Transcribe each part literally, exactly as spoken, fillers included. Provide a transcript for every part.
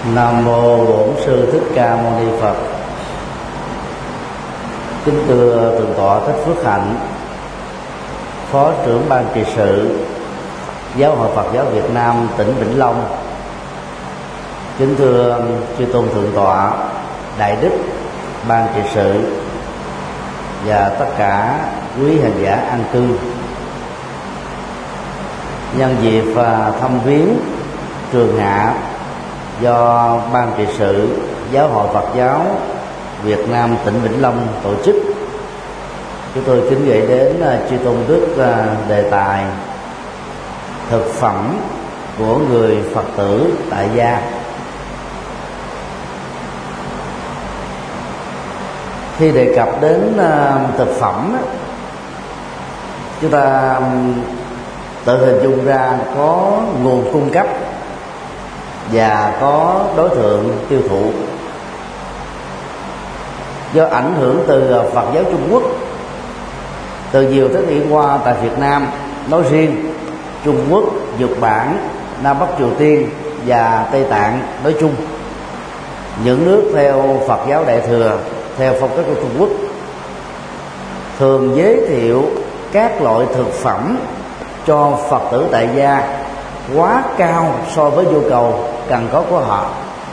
Nam mô Bổn Sư Thích Ca Mâu Ni Phật. Kính thưa Thượng tọa Thích Phước Hạnh, Phó trưởng ban trị sự Giáo hội Phật giáo Việt Nam tỉnh Vĩnh Long. Kính thưa chư tôn thượng tọa, đại đức ban trị sự và tất cả quý hành giả an cư. Nhân dịp thăm viếng trường hạ do ban trị sự Giáo hội Phật giáo Việt Nam tỉnh Vĩnh Long tổ chức, chúng tôi kính gửi đến chư tôn đức đề tài thực phẩm của người Phật tử tại gia. Khi đề cập đến thực phẩm, chúng ta tự hình dung ra có nguồn cung cấp và có đối tượng tiêu thụ. Do ảnh hưởng từ Phật giáo Trung Quốc từ nhiều thế kỷ qua tại Việt Nam nói riêng, Trung Quốc, Nhật Bản, Nam Bắc Triều Tiên và Tây Tạng nói chung, những nước theo Phật giáo Đại thừa theo phong cách của Trung Quốc thường giới thiệu các loại thực phẩm cho Phật tử tại gia quá cao so với nhu cầu cần có của họ.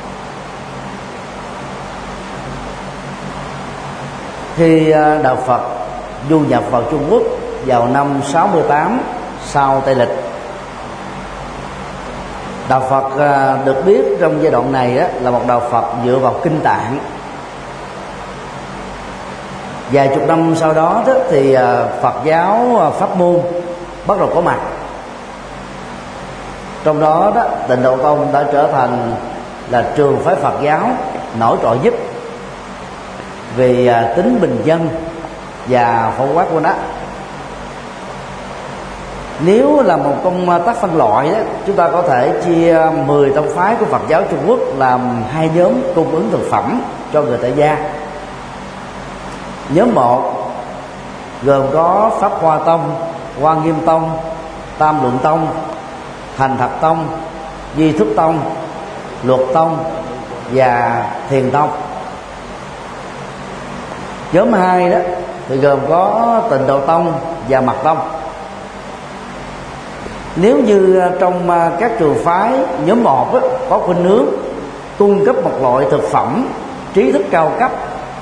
Khi đạo Phật du nhập vào Trung Quốc vào năm sáu mươi tám sau Tây lịch, đạo Phật được biết trong giai đoạn này là một đạo Phật dựa vào kinh tạng. Vài chục năm sau đó thì Phật giáo Pháp môn bắt đầu có mặt. Trong đó, đó Tịnh Độ Tông đã trở thành là trường phái Phật giáo nổi trội nhất vì à, tính bình dân và phổ quát của nó. Nếu là một công tác phân loại đó, chúng ta có thể chia mười tông phái của Phật giáo Trung Quốc làm hai nhóm cung ứng thực phẩm cho người tại gia. Nhóm một gồm có Pháp Hoa Tông, Hoa Nghiêm Tông, Tam Luận Tông, Thành Thật Tông, Duy Thức Tông, Luật Tông và Thiền Tông. Nhóm hai đó thì gồm có Tịnh Độ Tông và Mật Tông. Nếu như trong các trường phái nhóm một đó, có khuynh hướng cung cấp một loại thực phẩm trí thức cao cấp,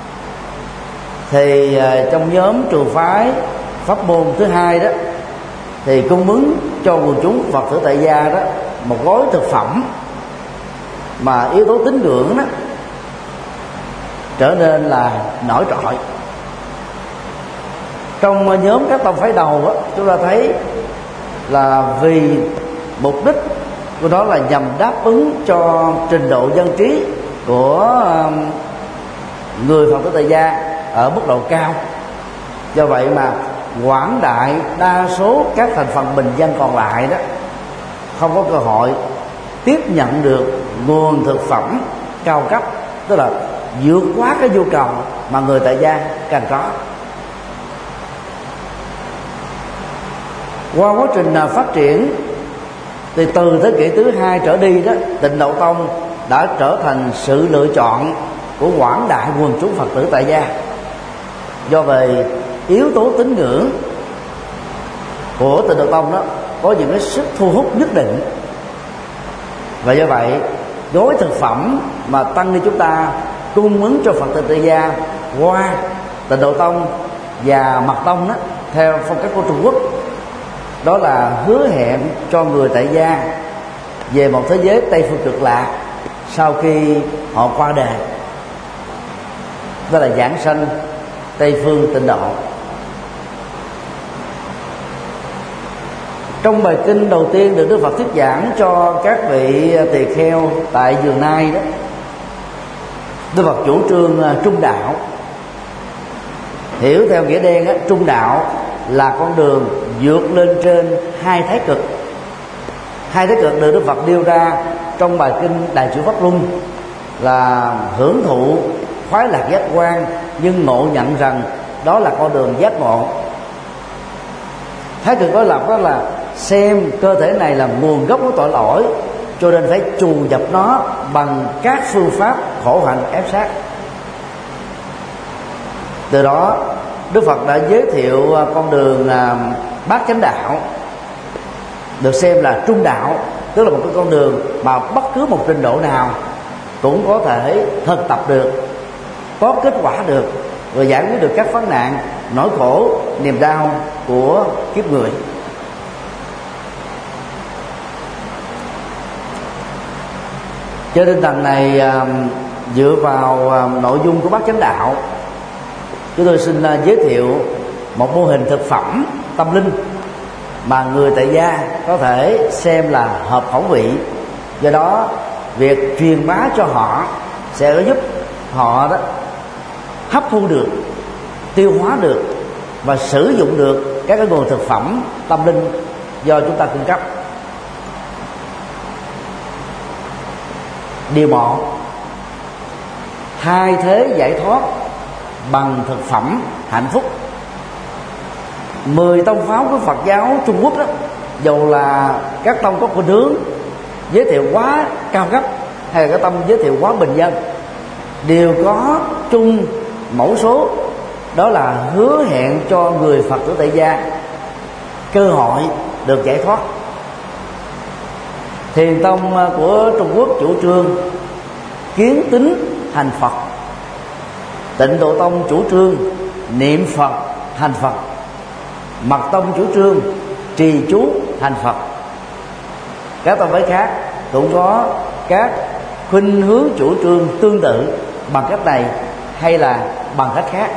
thì trong nhóm trường phái pháp môn thứ hai đó thì cung ứng cho quần chúng Phật tử tại gia đó một gói thực phẩm mà yếu tố tín ngưỡng đó trở nên là nổi trội. Trong nhóm các tông phái đầu đó, chúng ta thấy là vì mục đích của đó là nhằm đáp ứng cho trình độ dân trí của người Phật tử tại gia ở mức độ cao. Do vậy mà quảng đại đa số các thành phần bình dân còn lại đó không có cơ hội tiếp nhận được nguồn thực phẩm cao cấp, tức là vượt quá cái nhu cầu mà người tại gia cần có. Qua quá trình phát triển thì từ thế kỷ thứ hai trở đi đó, Tịnh Độ Tông đã trở thành sự lựa chọn của quảng đại quần chúng Phật tử tại gia. Do về yếu tố tín ngưỡng của Tịnh Độ Tông đó có những cái sức thu hút nhất định, và do vậy gói thực phẩm mà tăng ni chúng ta cung ứng cho Phật tử tại gia qua Tịnh Độ Tông và Mật Tông đó theo phong cách của Trung Quốc, đó là hứa hẹn cho người tại gia về một thế giới Tây phương cực lạc sau khi họ qua đời, đó là giảng sanh Tây phương Tịnh độ. Trong bài kinh đầu tiên được Đức Phật thuyết giảng cho các vị tỳ kheo tại vườn Nai đó, Đức Phật chủ trương trung đạo. Hiểu theo nghĩa đen á, trung đạo là con đường vượt lên trên hai thái cực. Hai thái cực được Đức Phật nêu ra trong bài kinh Đại Chuyển Pháp Luân là hưởng thụ khoái lạc giác quan, nhưng ngộ nhận rằng đó là con đường giác ngộ. Thái cực đối lập đó là xem cơ thể này là nguồn gốc của tội lỗi cho nên phải trù dập nó bằng các phương pháp khổ hạnh ép sát. Từ đó Đức Phật đã giới thiệu con đường bát chánh đạo, được xem là trung đạo, tức là một cái con đường mà bất cứ một trình độ nào cũng có thể thực tập được, có kết quả được, và giải quyết được các vấn nạn, nỗi khổ, niềm đau của kiếp người. Trên tinh thần này, dựa vào nội dung của bát chánh đạo, chúng tôi xin giới thiệu một mô hình thực phẩm tâm linh mà người tại gia có thể xem là hợp khẩu vị. Do đó việc truyền bá cho họ sẽ giúp họ đó hấp thu được, tiêu hóa được và sử dụng được các cái nguồn thực phẩm tâm linh do chúng ta cung cấp. Điều một, thay thế giải thoát bằng thực phẩm hạnh phúc. Mười tông phái của Phật giáo Trung Quốc đó, dầu là các tông có khuynh hướng giới thiệu quá cao cấp hay là các tông giới thiệu quá bình dân, đều có chung mẫu số, đó là hứa hẹn cho người Phật tử tại gia cơ hội được giải thoát. Thiền tông của Trung Quốc chủ trương kiến tín hành Phật, Tịnh Độ tông chủ trương niệm Phật hành Phật, Mật tông chủ trương trì chú hành Phật. Các tông phái khác cũng có các khuynh hướng chủ trương tương tự bằng cách này hay là bằng cách khác.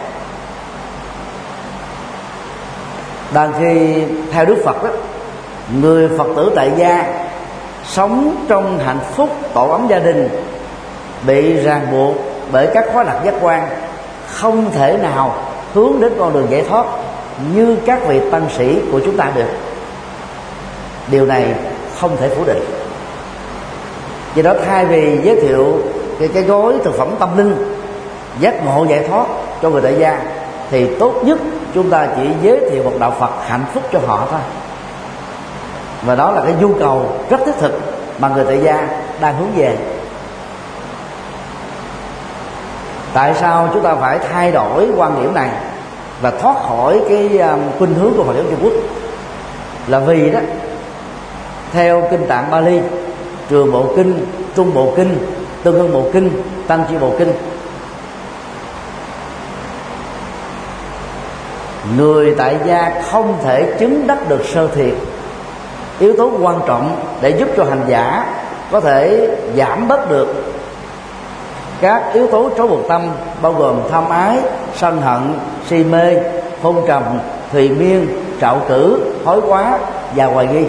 Đang khi theo Đức Phật đó, người Phật tử tại gia sống trong hạnh phúc tổ ấm gia đình, bị ràng buộc bởi các khóa đặt giác quan, không thể nào hướng đến con đường giải thoát như các vị tăng sĩ của chúng ta được. Điều này không thể phủ định. Do đó thay vì giới thiệu cái, cái gói thực phẩm tâm linh giác ngộ giải thoát cho người tại gia, thì tốt nhất chúng ta chỉ giới thiệu một đạo Phật hạnh phúc cho họ thôi. Và đó là cái nhu cầu rất thiết thực mà người tại gia đang hướng về. Tại sao chúng ta phải thay đổi quan điểm này và thoát khỏi cái um, khuynh hướng của Phật giáo Trung Quốc? Là vì đó, theo kinh Tạng Bali, Trường Bộ Kinh, Trung Bộ Kinh, Tương Ưng Bộ Kinh, Tăng Chi Bộ Kinh, người tại gia không thể chứng đắc được sơ thiền. Yếu tố quan trọng để giúp cho hành giả có thể giảm bớt được các yếu tố trói buộc tâm, bao gồm tham ái, sân hận, si mê, hôn trầm, thùy miên, trạo cử, hối quá và hoài nghi.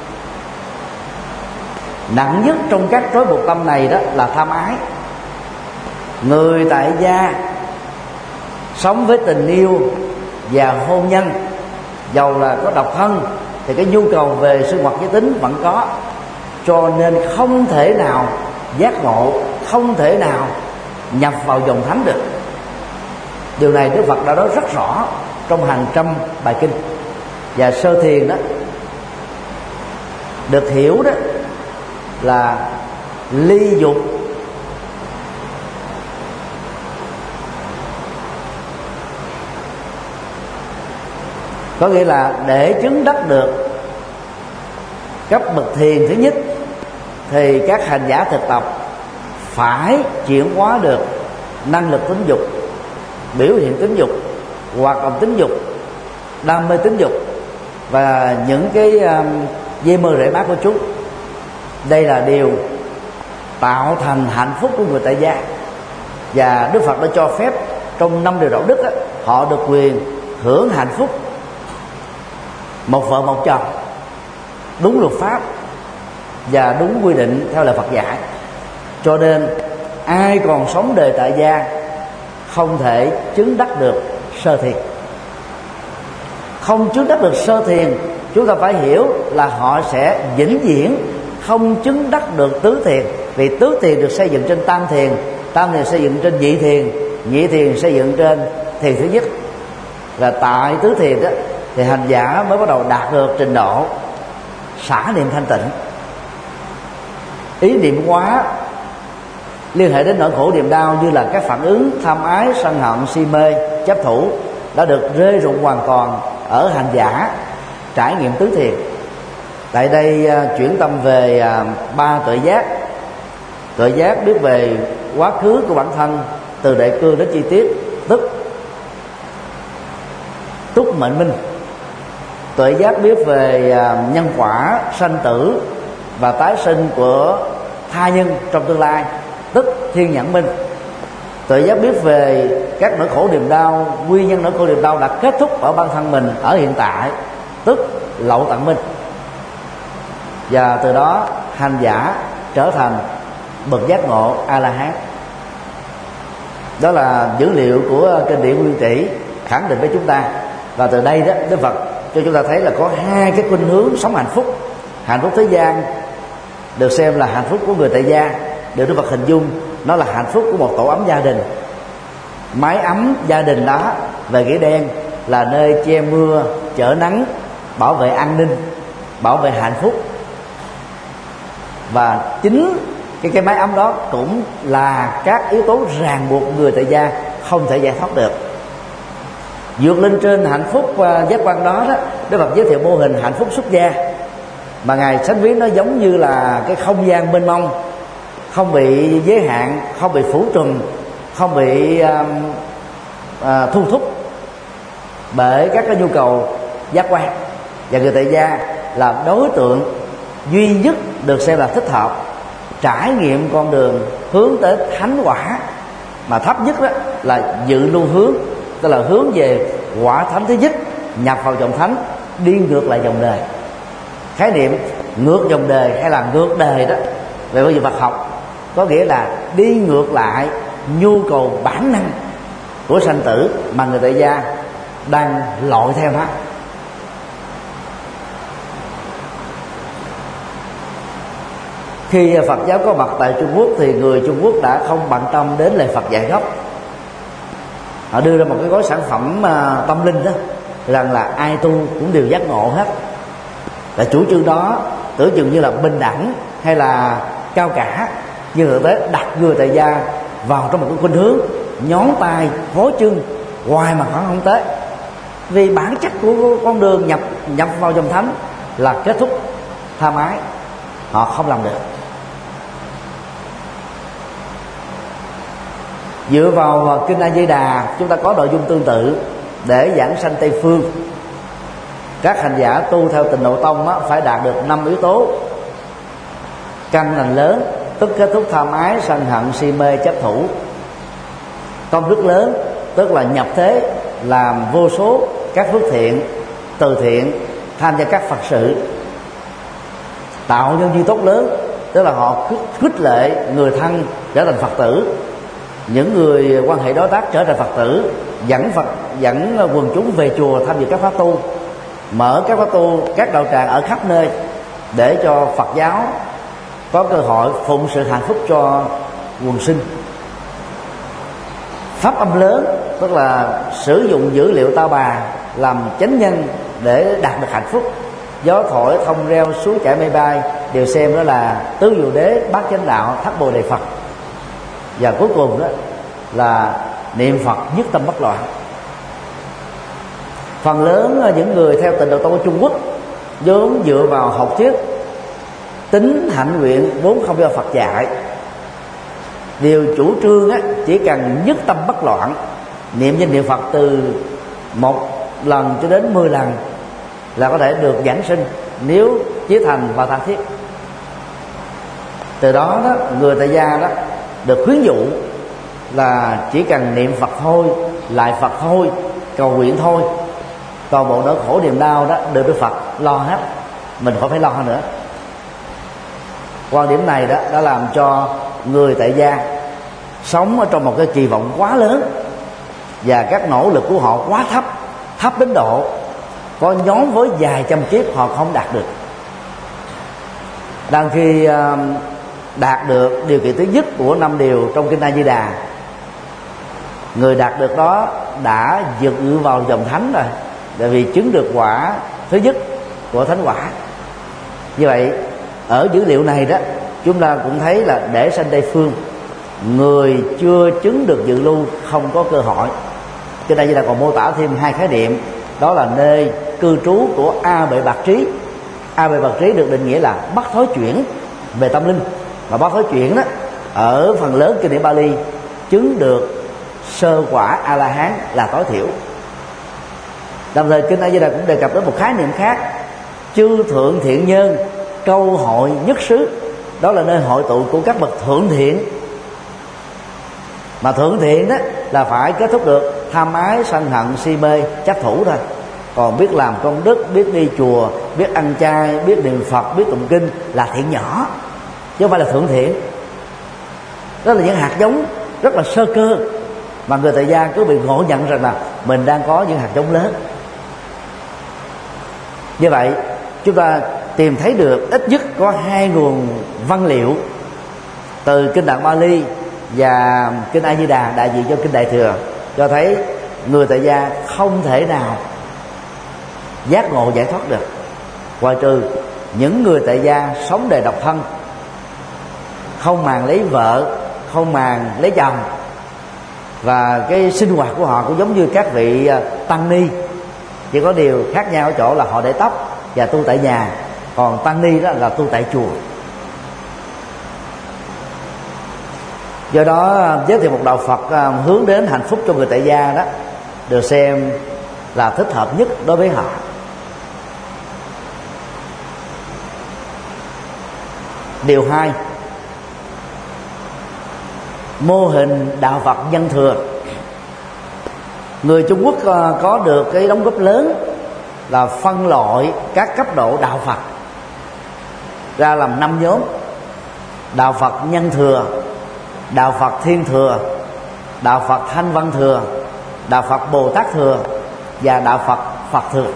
Nặng nhất trong các trói buộc tâm này đó là tham ái. Người tại gia sống với tình yêu và hôn nhân, dầu là có độc thân thì cái nhu cầu về sinh hoạt giới tính vẫn có, cho nên không thể nào giác ngộ, không thể nào nhập vào dòng thánh được. Điều này Đức Phật đã nói rất rõ trong hàng trăm bài kinh. Và sơ thiền đó được hiểu đó là ly dục có nghĩa là để chứng đắc được cấp bậc thiền thứ nhất thì các hành giả thực tập phải chuyển hóa được năng lực tính dục, biểu hiện tính dục, hoạt động tính dục, đam mê tính dục và những cái um, dây mơ rễ mát của chúng. Đây là điều tạo thành hạnh phúc của người tại gia. Và Đức Phật đã cho phép trong năm điều đạo đức đó, họ được quyền hưởng hạnh phúc một vợ một chồng, đúng luật pháp và đúng quy định theo lời Phật dạy. Cho nên ai còn sống đời tại gia không thể chứng đắc được sơ thiền. Không chứng đắc được sơ thiền, chúng ta phải hiểu là họ sẽ vĩnh viễn không chứng đắc được tứ thiền. Vì tứ thiền được xây dựng trên tam thiền, tam thiền xây dựng trên nhị thiền, nhị thiền xây dựng trên thiền thứ nhất. Là tại tứ thiền đó thì hành giả mới bắt đầu đạt được trình độ xả niệm thanh tịnh. ý niệm quá liên hệ đến nỗi khổ niềm đau như là các phản ứng tham ái, sân hận, si mê, chấp thủ đã được rơi rụng hoàn toàn ở hành giả trải nghiệm tứ thiền. Tại đây chuyển tâm về ba tuệ giác. Tuệ giác biết về quá khứ của bản thân từ đại cương đến chi tiết, tức túc mệnh minh. Tuệ giác biết về nhân quả sanh tử và tái sinh của tha nhân trong tương lai, tức thiên nhãn minh. Tuệ giác biết về các nỗi khổ niềm đau, nguyên nhân nỗi khổ niềm đau đã kết thúc ở bản thân mình ở hiện tại, tức lậu tận minh. Và từ đó hành giả trở thành bậc giác ngộ A La Hán. Đó là dữ liệu của kinh điển Nguyên Trĩ khẳng định với chúng ta. Và từ đây đó, Đức Phật cho chúng ta thấy là có hai cái khuynh hướng sống hạnh phúc. Hạnh phúc thế gian được xem là hạnh phúc của người tại gia, được Đức Phật hình dung nó là hạnh phúc của một tổ ấm gia đình. Mái ấm gia đình đó về nghĩa đen là nơi che mưa chở nắng, bảo vệ an ninh, bảo vệ hạnh phúc. Và chính cái cái mái ấm đó cũng là các yếu tố ràng buộc người tại gia không thể giải thoát được. Vượt lên trên hạnh phúc và giác quan đó, đó Đức Phật giới thiệu mô hình hạnh phúc xuất gia, mà Ngài sánh ví nó giống như là cái không gian mênh mông, không bị giới hạn, không bị phủ trùm, không bị uh, uh, thu thúc bởi các cái nhu cầu giác quan. Và người tại gia là đối tượng duy nhất được xem là thích hợp trải nghiệm con đường hướng tới thánh quả, mà thấp nhất đó là dự lưu hướng, tức là hướng về quả thánh thứ nhất, nhập vào dòng thánh, đi ngược lại dòng đời. Khái niệm ngược dòng đời hay là ngược đời đó về phương diện Phật học có nghĩa là đi ngược lại nhu cầu bản năng của sanh tử mà người tại gia đang lội theo nó. Khi Phật giáo có mặt tại Trung Quốc thì người Trung Quốc đã không bận tâm đến lời Phật dạy gốc. Họ đưa ra một cái gói sản phẩm tâm linh đó, rằng là ai tu cũng đều giác ngộ hết. Và chủ trương đó tưởng chừng như là bình đẳng hay là cao cả, nhưng thực tế đặt người tại gia vào trong một cái khuynh hướng nhón tay vó chân hoài mà họ không tới. Vì bản chất của con đường nhập nhập vào dòng thánh là kết thúc tha mái, họ không làm được. Dựa vào kinh A Di Đà, chúng ta có nội dung tương tự để giảng sanh Tây phương. Các hành giả tu theo Tịnh Độ Tông á, phải đạt được năm yếu tố: căn lành lớn, tức kết thúc tham ái, sân hận, si mê, chấp thủ; công đức lớn, tức là nhập thế làm vô số các phước thiện, từ thiện, tham gia các Phật sự; tạo nhân duyên tốt lớn, tức là họ khích lệ người thân trở thành Phật tử, những người quan hệ đối tác trở thành Phật tử, dẫn Phật dẫn quần chúng về chùa tham dự các pháp tu, mở các pháp tu, các đạo tràng ở khắp nơi để cho Phật giáo có cơ hội phụng sự hạnh phúc cho quần sinh. Pháp âm lớn, tức là sử dụng dữ liệu tao bà làm chánh nhân để đạt được hạnh phúc. Gió thổi, thông reo, suối chảy mây bay đều xem đó là tứ diệu đế, bát chánh đạo, thất bồ đề Phật. Và cuối cùng đó là niệm Phật nhất tâm bất loạn. Phần lớn những người theo Tịnh Độ Tông ở Trung Quốc vốn dựa vào học thuyết tính hạnh nguyện vốn không do Phật dạy. Điều chủ trương á, chỉ cần nhất tâm bất loạn, niệm danh niệm Phật từ một lần cho đến mười lần là có thể được giảng sinh nếu chí thành và tha thiết. Từ đó, đó người tại gia đó được khuyến dụ là chỉ cần niệm Phật thôi, lại Phật thôi, cầu nguyện thôi, toàn bộ nỗi khổ niềm đau đó được Đức Phật lo hết, mình không phải lo nữa. Quan điểm này đó đã làm cho người tại gia sống ở trong một cái kỳ vọng quá lớn, và các nỗ lực của họ quá thấp, thấp đến độ có nhóm với vài trăm kiếp họ không đạt được. Đang khi đạt được điều kiện thứ nhất của năm điều trong kinh A Di Đà, người đạt được đó đã vượt ngự vào dòng thánh rồi, tại vì chứng được quả thứ nhất của thánh quả. Như vậy ở dữ liệu này đó chúng ta cũng thấy là để sanh Tây phương, người chưa chứng được dự lưu không có cơ hội. Cho nên chúng ta còn mô tả thêm hai khái niệm, đó là nơi cư trú của A Bệ Bạc Trí. A Bệ Bạc Trí được định nghĩa là bắt thối chuyển về tâm linh, và bắt thối chuyển đó ở phần lớn kinh điển Bali chứng được sơ quả A La Hán là tối thiểu. Đồng thời kinh A Di Đà cũng đề cập đến một khái niệm khác, chư thượng thiện nhân câu hội nhất xứ, đó là nơi hội tụ của các bậc thượng thiện. Mà thượng thiện đó là phải kết thúc được tham ái, sân hận, si mê, chấp thủ thôi. Còn biết làm công đức, biết đi chùa, biết ăn chay, biết niệm Phật, biết tụng kinh là thiện nhỏ, chứ không phải là thượng thiện. Đó là những hạt giống rất là sơ cơ, mà người tại gia cứ bị ngộ nhận rằng là mình đang có những hạt giống lớn. Như vậy chúng ta tìm thấy được ít nhất có hai nguồn văn liệu từ kinh Tạng Bali và kinh A Di Đà đại diện cho kinh Đại Thừa, cho thấy người tại gia không thể nào giác ngộ giải thoát được, ngoại trừ những người tại gia sống đời độc thân, không màng lấy vợ, không màng lấy chồng, và cái sinh hoạt của họ cũng giống như các vị tăng ni, chỉ có điều khác nhau ở chỗ là họ để tóc và tu tại nhà, còn tăng ni đó là tu tại chùa. Do đó giới thiệu một đạo Phật hướng đến hạnh phúc cho người tại gia đó được xem là thích hợp nhất đối với họ. Điều hai, mô hình đạo Phật nhân thừa. Người Trung Quốc có được cái đóng góp lớn là phân loại các cấp độ đạo Phật ra làm năm nhóm: đạo Phật nhân thừa, đạo Phật thiên thừa, đạo Phật thanh văn thừa, đạo Phật Bồ Tát thừa và đạo Phật Phật thừa.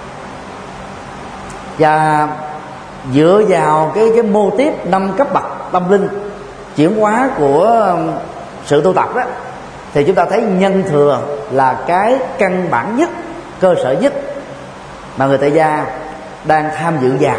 Và dựa vào cái cái mô tiếp năm cấp bậc tâm linh chuyển hóa của sự tu tập đó, thì chúng ta thấy nhân thừa là cái căn bản nhất, cơ sở nhất mà người tại gia đang tham dự vào.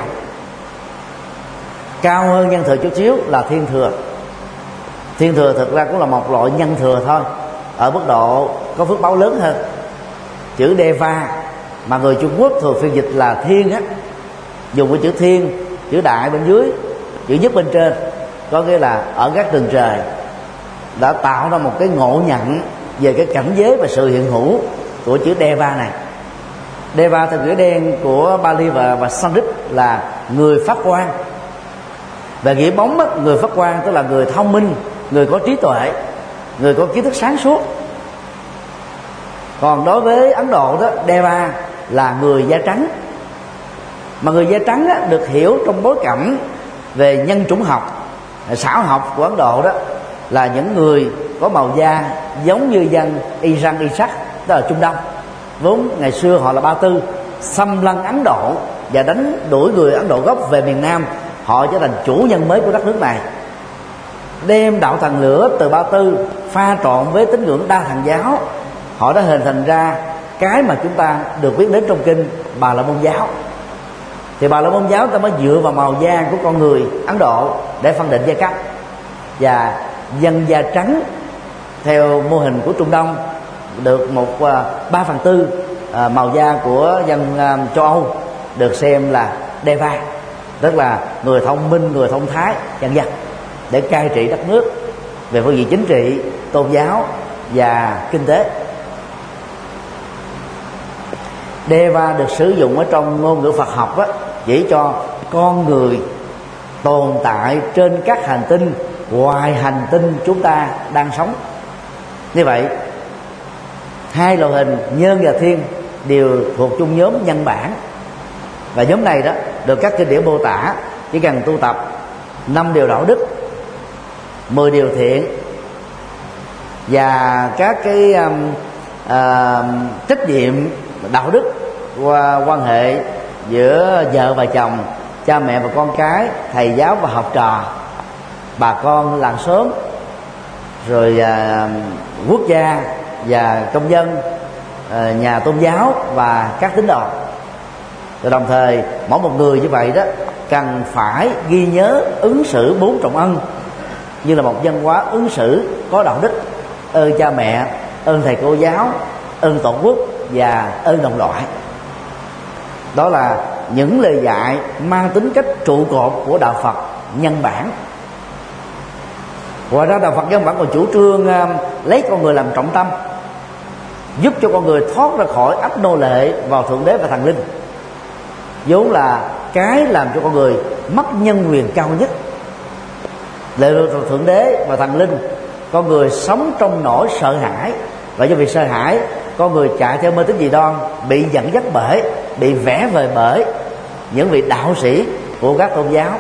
Cao hơn nhân thừa chút xíu là thiên thừa. Thiên thừa thực ra cũng là một loại nhân thừa thôi, ở mức độ có phước báo lớn hơn. Chữ Deva mà người Trung Quốc thường phiên dịch là thiên á, dùng cái chữ thiên, chữ đại bên dưới, chữ nhất bên trên, có nghĩa là ở các tầng trời đã tạo ra một cái ngộ nhận về cái cảnh giới và sự hiện hữu của chữ Deva này. Deva từ ngữ đen của Bali và, và Sanskrit là người phát quang. Về nghĩa bóng á, người phát quang tức là người thông minh, người có trí tuệ, người có kiến thức sáng suốt. Còn đối với Ấn Độ đó, Deva là người da trắng. Mà người da trắng á, được hiểu trong bối cảnh về nhân chủng học, xã học của Ấn Độ đó là những người có màu da giống như dân Iran, Iraq, tức là Trung Đông. Vốn ngày xưa họ là Ba Tư, xâm lăng Ấn Độ và đánh đuổi người Ấn Độ gốc về miền Nam. Họ trở thành chủ nhân mới của đất nước này, đem đạo thần lửa từ Ba Tư pha trộn với tín ngưỡng đa thần giáo. Họ đã hình thành ra cái mà chúng ta được biết đến trong kinh Bà La Môn giáo. Thì Bà La Môn giáo ta mới dựa vào màu da của con người Ấn Độ để phân định giai cấp. Và dân da trắng theo mô hình của Trung Đông được một ba phần tư màu da của dân châu Âu được xem là Deva, tức là người thông minh, người thông thái, vân vân, để cai trị đất nước về phương diện chính trị, tôn giáo và kinh tế. Deva được sử dụng ở trong ngôn ngữ Phật học á, chỉ cho con người tồn tại trên các hành tinh ngoài hành tinh chúng ta đang sống. Như vậy, hai loại hình nhân và thiên đều thuộc chung nhóm nhân bản, và nhóm này đó được các kinh điển mô tả chỉ cần tu tập năm điều đạo đức, mười điều thiện và các cái um, uh, trách nhiệm đạo đức qua quan hệ giữa vợ và chồng, cha mẹ và con cái, thầy giáo và học trò, bà con làng xóm, rồi uh, quốc gia và công dân, uh, nhà tôn giáo và các tín đồ. Rồi đồng thời mỗi một người như vậy đó cần phải ghi nhớ ứng xử bốn trọng ân như là một văn hóa ứng xử có đạo đức: ơn cha mẹ, ơn thầy cô giáo, ơn tổ quốc và ơn đồng loại. Đó là những lời dạy mang tính cách trụ cột của đạo Phật nhân bản. Ngoài ra đạo Phật nhân bản còn chủ trương uh, lấy con người làm trọng tâm, giúp cho con người thoát ra khỏi ách nô lệ vào thượng đế và thần linh, vốn là cái làm cho con người mất nhân quyền cao nhất. Lệ thuộc thượng đế và thần linh, con người sống trong nỗi sợ hãi, và do vì sợ hãi, con người chạy theo mê tín dị đoan, bị dẫn dắt bởi, bị vẽ vời bởi những vị đạo sĩ của các tôn giáo.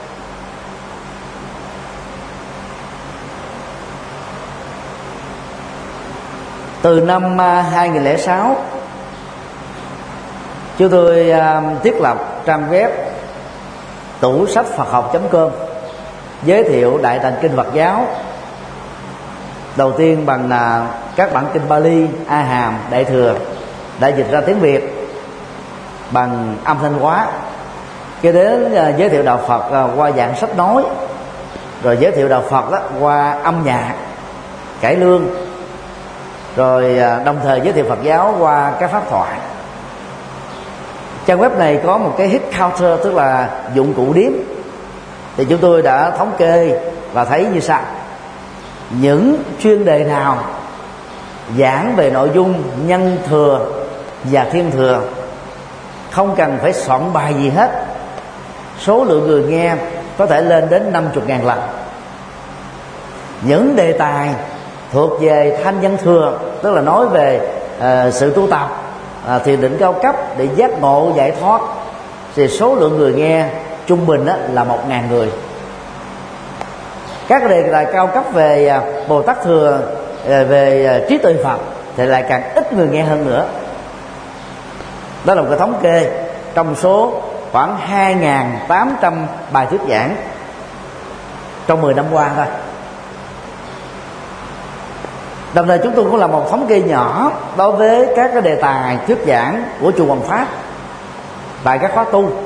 Từ năm hai nghìn lẻ sáu, chúng tôi thiết lập trang web tủ sách Phật học chấm com, giới thiệu đại tạng kinh Phật giáo. Đầu tiên bằng các bản kinh Pali, A Hàm, Đại Thừa đã dịch ra tiếng Việt bằng âm thanh hóa. Kế đến giới thiệu đạo Phật qua dạng sách nói, rồi giới thiệu đạo Phật đó qua âm nhạc, cải lương, rồi đồng thời giới thiệu Phật giáo qua các pháp thoại. Trang web này có một cái hit counter, tức là dụng cụ đếm. Thì chúng tôi đã thống kê và thấy như sau: những chuyên đề nào giảng về nội dung nhân thừa và thiên thừa, không cần phải soạn bài gì hết, số lượng người nghe có thể lên đến năm mươi ngàn lần. Những đề tài thuộc về thanh nhân thừa, tức là nói về uh, sự tu tập, uh, thiền định cao cấp để giác ngộ giải thoát, thì số lượng người nghe trung bình đó là một ngàn người. Các đề tài cao cấp về uh, Bồ Tát thừa, uh, về uh, trí tuệ Phật thì lại càng ít người nghe hơn nữa. Đó là một cái thống kê trong số khoảng hai nghìn tám trăm bài thuyết giảng trong mười năm qua thôi. Đồng thời chúng tôi cũng làm một thống kê nhỏ đối với các cái đề tài thuyết giảng của chùa Hoàng Pháp tại các khóa tu.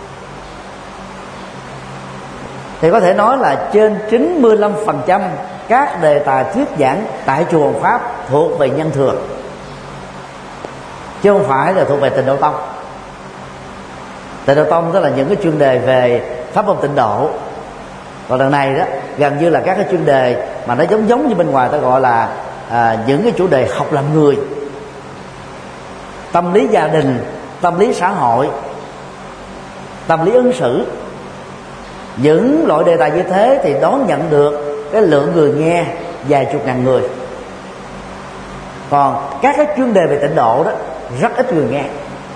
Thì có thể nói là trên chín mươi lăm phần trăm các đề tài thuyết giảng tại chùa Hoàng Pháp thuộc về nhân thừa, chứ không phải là thuộc về Tịnh Độ Tông. Tịnh Độ Tông tức là những cái chuyên đề về pháp môn tịnh độ. Còn lần này đó gần như là các cái chuyên đề mà nó giống giống như bên ngoài ta gọi là à, những cái chủ đề học làm người, tâm lý gia đình, tâm lý xã hội, tâm lý ứng xử. Những loại đề tài như thế thì đón nhận được cái lượng người nghe vài chục ngàn người. Còn các cái chuyên đề về tịnh độ đó rất ít người nghe.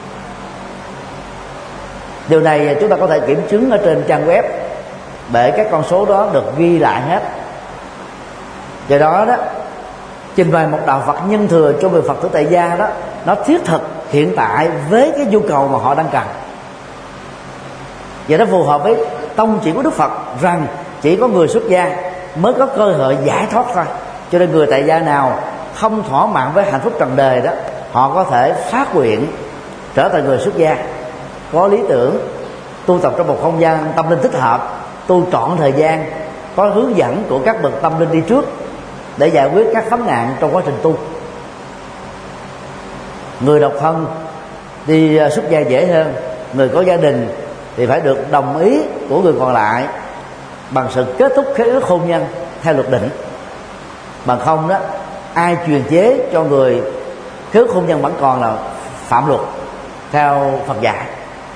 Điều này chúng ta có thể kiểm chứng ở trên trang web, để các con số đó được ghi lại hết. Do đó đó, trình bày một đạo Phật nhân thừa cho người Phật tử tại gia đó, nó thiết thực hiện tại với cái nhu cầu mà họ đang cần. Và nó phù hợp với tông chỉ của Đức Phật rằng chỉ có người xuất gia mới có cơ hội giải thoát thôi. Cho nên người tại gia nào không thỏa mãn với hạnh phúc trần đời đó, họ có thể phát nguyện trở thành người xuất gia, có lý tưởng tu tập trong một không gian tâm linh thích hợp, tu trọn thời gian, có hướng dẫn của các bậc tâm linh đi trước để giải quyết các vấn nạn trong quá trình tu. Người độc thân đi xuất gia dễ hơn, người có gia đình thì phải được đồng ý của người còn lại bằng sự kết thúc khế ước hôn nhân theo luật định. Bằng không đó, ai truyền chế cho người khế ước hôn nhân vẫn còn là phạm luật theo Phật dạy.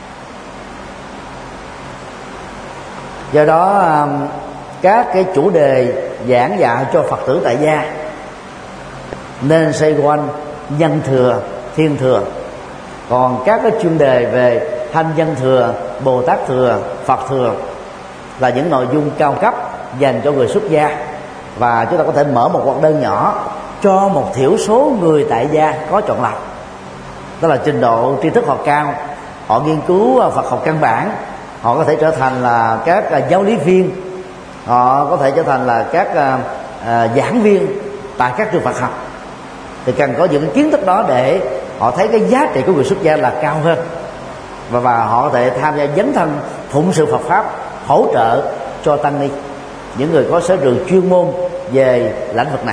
Do đó các cái chủ đề giảng dạy cho Phật tử tại gia nên xoay quanh nhân thừa, thiên thừa. Còn các cái chuyên đề về thanh nhân thừa, Bồ Tát thừa, Phật thừa là những nội dung cao cấp dành cho người xuất gia. Và chúng ta có thể mở một hoạt đơn nhỏ cho một thiểu số người tại gia có chọn lọc, đó là trình độ tri thức họ cao, họ nghiên cứu Phật học căn bản, họ có thể trở thành là các uh, giáo lý viên, họ có thể trở thành là các uh, uh, giảng viên tại các trường Phật học. Thì cần có những kiến thức đó để họ thấy cái giá trị của người xuất gia là cao hơn, và, và họ có thể tham gia dấn thân phụng sự Phật pháp, hỗ trợ cho tăng ni, những người có sở trường chuyên môn về lĩnh vực này.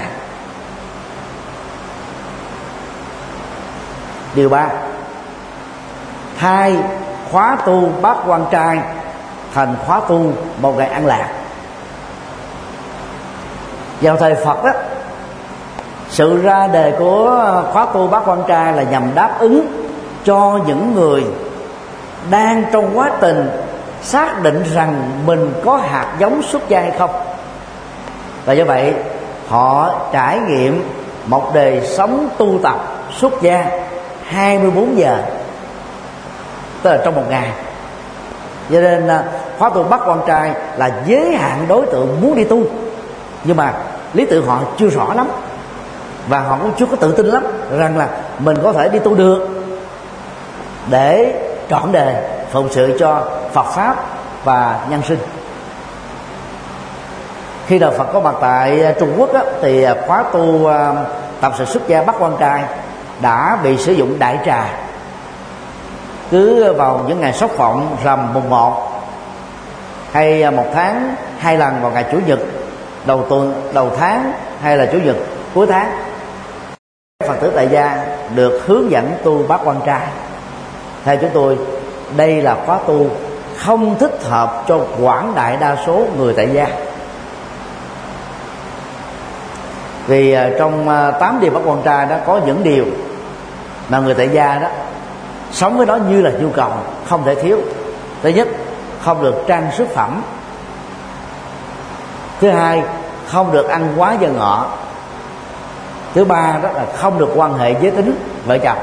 Điều ba, thay khóa tu bát quan trai thành khóa tu một ngày an lạc. Vào thời Phật đó, sự ra đề của khóa tu bát quan trai là nhằm đáp ứng cho những người đang trong quá trình xác định rằng mình có hạt giống xuất gia hay không. Và do vậy họ trải nghiệm một đời sống tu tập xuất gia hai mươi bốn giờ, tức là trong một ngày. Cho nên khóa tu bát quan trai là giới hạn đối tượng muốn đi tu, nhưng mà lý tưởng họ chưa rõ lắm, và họ cũng chưa có tự tin lắm rằng là mình có thể đi tu được để trọn đời phụng sự cho Phật pháp và nhân sinh. Khi Đạo Phật có mặt tại Trung Quốc á, thì khóa tu uh, tập sự xuất gia bát quan trai đã bị sử dụng đại trà. Cứ vào những ngày Sóc Phộng rằm mùng một, hay một tháng hai lần vào ngày Chủ nhật đầu tuần, đầu tháng, hay là Chủ nhật cuối tháng, Phật tử tại gia được hướng dẫn tu bát quan trai. Theo chúng tôi, đây là khóa tu không thích hợp cho quảng đại đa số người tại gia. Vì trong tám điều bát quan trai đó có những điều mà người tại gia đó sống với nó như là nhu cầu không thể thiếu. Thứ nhất, không được trang sức phẩm. Thứ hai, không được ăn quá giờ ngọ. Thứ ba, đó là không được quan hệ giới tính vợ chồng.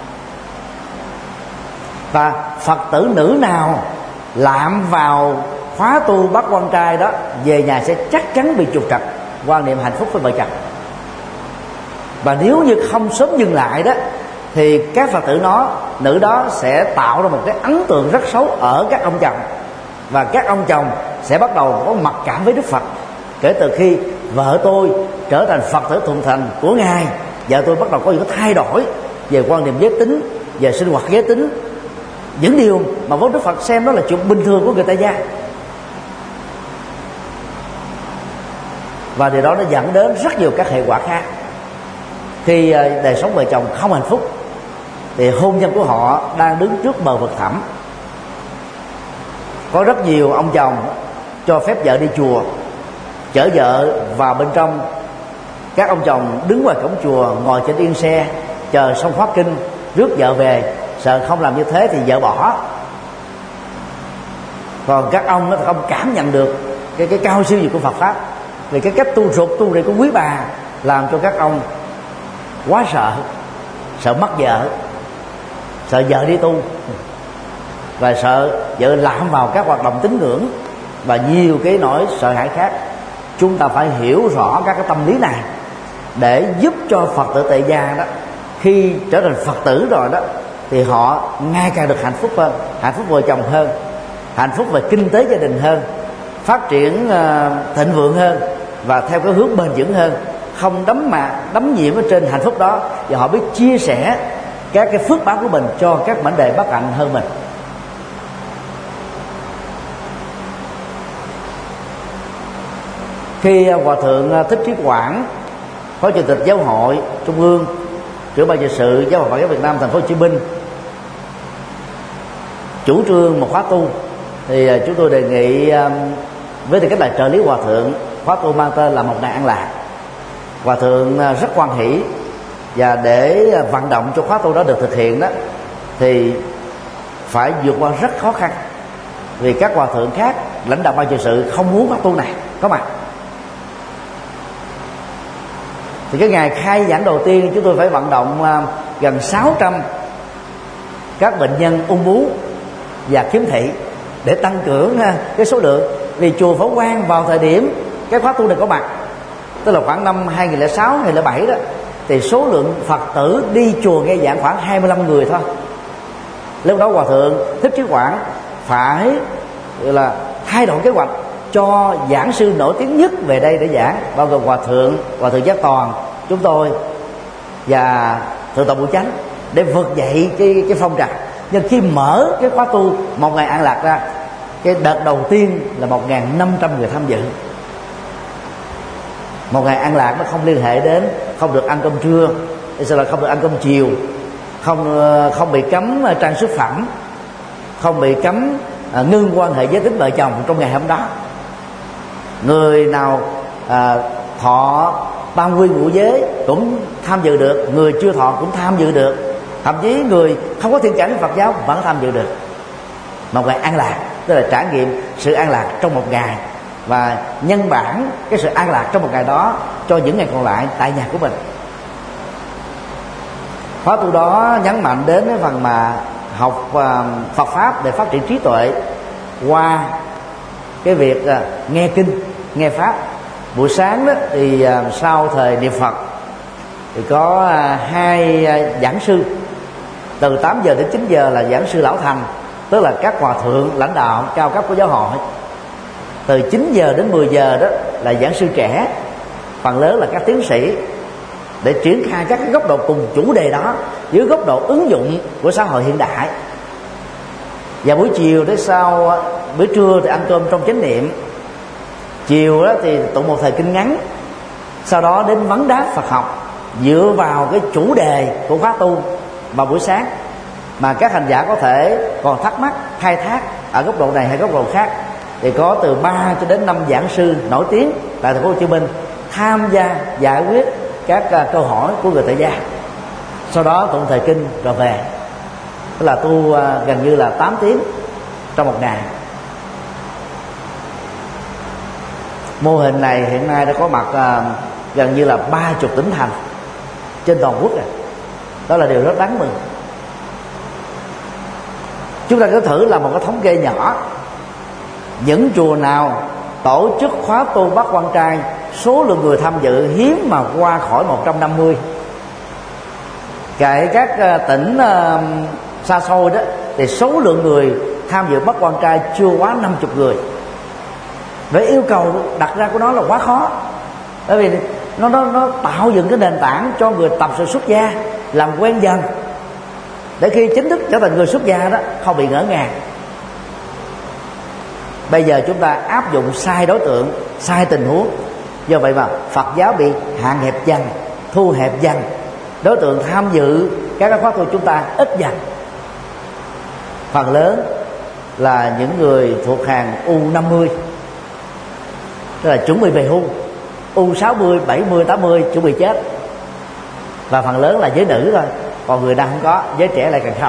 Và Phật tử nữ nào lạm vào khóa tu bát quan trai đó, về nhà sẽ chắc chắn bị trục trặc quan niệm hạnh phúc với vợ chồng. Và nếu như không sớm dừng lại đó, thì các Phật tử nó nữ đó sẽ tạo ra một cái ấn tượng rất xấu ở các ông chồng, và các ông chồng sẽ bắt đầu có mặc cảm với Đức Phật. Kể từ khi vợ tôi trở thành Phật tử thuần thành của Ngài, vợ tôi bắt đầu có những thay đổi về quan niệm giới tính, về sinh hoạt giới tính, những điều mà vốn Đức Phật xem đó là chuyện bình thường của người tại gia. Và điều đó nó dẫn đến rất nhiều các hệ quả khác. Khi đời sống vợ chồng không hạnh phúc, thì hôn nhân của họ đang đứng trước bờ vực thẳm. Có rất nhiều ông chồng cho phép vợ đi chùa, chở vợ vào bên trong. Các ông chồng đứng ngoài cổng chùa, ngồi trên yên xe chờ xong pháp kinh, rước vợ về, sợ không làm như thế thì vợ bỏ. Còn các ông nó không cảm nhận được cái, cái cao siêu gì của Phật pháp, vì cái cách tu ruột tu này của quý bà làm cho các ông quá sợ, sợ mất vợ, sợ vợ đi tu, và sợ vợ lạm vào các hoạt động tín ngưỡng, và nhiều cái nỗi sợ hãi khác. Chúng ta phải hiểu rõ các cái tâm lý này để giúp cho Phật tử tại gia đó, khi trở thành Phật tử rồi đó, thì họ ngày càng được hạnh phúc hơn, hạnh phúc vợ chồng hơn, hạnh phúc về kinh tế gia đình hơn, phát triển uh, thịnh vượng hơn, và theo cái hướng bền vững hơn, không đắm mà đắm nhiễm ở trên hạnh phúc đó, và họ biết chia sẻ các cái phước báo của mình cho các mảnh đề bất hạnh hơn mình. Khi Hòa thượng Thích Trí Quảng, Phó Chủ tịch Giáo hội Trung ương, trưởng ban trị sự Giáo hội Phật giáo Việt Nam thành phố Hồ Chí Minh chủ trương một khóa tu, thì chúng tôi đề nghị với tư cách là trợ lý Hòa thượng, khóa tu mang tên là Một Ngày An Lạc. Hòa thượng rất hoan hỷ, và để vận động cho khóa tu đó được thực hiện đó, thì phải vượt qua rất khó khăn, vì các hòa thượng khác, lãnh đạo ban trị sự không muốn khóa tu này có mặt. Thì cái ngày khai giảng đầu tiên, chúng tôi phải vận động gần sáu trăm các bệnh nhân ung bướu và khiếm thị để tăng cường cái số lượng. Vì chùa Phổ Quang vào thời điểm cái khóa tu này có mặt, tức là khoảng năm hai nghìn lẻ sáu, hai nghìn lẻ bảy đó, thì số lượng Phật tử đi chùa nghe giảng khoảng hai mươi lăm người thôi. Lúc đó Hòa thượng Thích Trí Quảng phải là thay đổi kế hoạch cho giảng sư nổi tiếng nhất về đây để giảng, bao gồm Hòa thượng Hòa thượng Giác Toàn, chúng tôi và Thượng tọa Bửu Chánh, để vực dậy cái cái phong trào. Nhưng khi mở cái khóa tu Một Ngày An Lạc ra, cái đợt đầu tiên là một nghìn năm trăm người tham dự. Một ngày an lạc nó không liên hệ đến không được ăn cơm trưa, sau là không được ăn cơm chiều, không không bị cấm trang sức phẩm, không bị cấm à, ngưng quan hệ giới tính vợ chồng trong ngày hôm đó. Người nào à, thọ tam quy ngũ giới cũng tham dự được, người chưa thọ cũng tham dự được, thậm chí người không có thiện cảm với Phật giáo vẫn tham dự được. Một ngày an lạc tức là trải nghiệm sự an lạc trong một ngày, và nhân bản cái sự an lạc trong một ngày đó cho những ngày còn lại tại nhà của mình. Khóa tu đó nhấn mạnh đến cái phần mà học uh, Phật pháp để phát triển trí tuệ qua cái việc uh, nghe kinh, nghe pháp. Buổi sáng đó thì uh, sau thời niệm Phật thì có uh, hai uh, giảng sư, từ tám giờ đến chín giờ là giảng sư lão thành, tức là các hòa thượng lãnh đạo cao cấp của giáo hội. Từ chín giờ đến mười giờ đó là giảng sư trẻ, phần lớn là các tiến sĩ, để triển khai các góc độ cùng chủ đề đó dưới góc độ ứng dụng của xã hội hiện đại. Và buổi chiều đến sau bữa trưa thì ăn cơm trong chánh niệm, chiều đó thì tụng một thời kinh ngắn, sau đó đến vấn đáp Phật học dựa vào cái chủ đề của khóa tu vào buổi sáng, mà các hành giả có thể còn thắc mắc khai thác ở góc độ này hay góc độ khác. Thì có từ ba cho đến năm giảng sư nổi tiếng tại thành phố Hồ Chí Minh tham gia giải quyết các uh, câu hỏi của người tại gia. Sau đó tụng thời kinh rồi về, tức là tu uh, gần như là tám tiếng trong một ngày. Mô hình này hiện nay đã có mặt uh, gần như là ba chục tỉnh thành trên toàn quốc rồi. Đó là điều rất đáng mừng. Chúng ta cứ thử làm một cái thống kê nhỏ, những chùa nào tổ chức khóa tu Bát Quan Trai, số lượng người tham dự hiếm mà qua khỏi một trăm năm mươi. Kể các uh, tỉnh uh, xa xôi đó thì số lượng người tham dự Bát Quan Trai chưa quá năm mươi người. Với yêu cầu đặt ra của nó là quá khó, bởi vì nó, nó, nó tạo dựng cái nền tảng cho người tập sự xuất gia, làm quen dần, để khi chính thức trở thành người xuất gia đó không bị ngỡ ngàng. Bây giờ chúng ta áp dụng sai đối tượng, sai tình huống, do vậy mà Phật giáo bị hạn hẹp dần, thu hẹp dần, đối tượng tham dự các khóa tu chúng ta ít dần. Phần lớn là những người thuộc hàng U năm mươi, tức là chuẩn bị về hưu, U sáu mươi, bảy mươi, tám mươi chuẩn bị chết, và phần lớn là giới nữ thôi, còn người nam không có, giới trẻ lại càng không.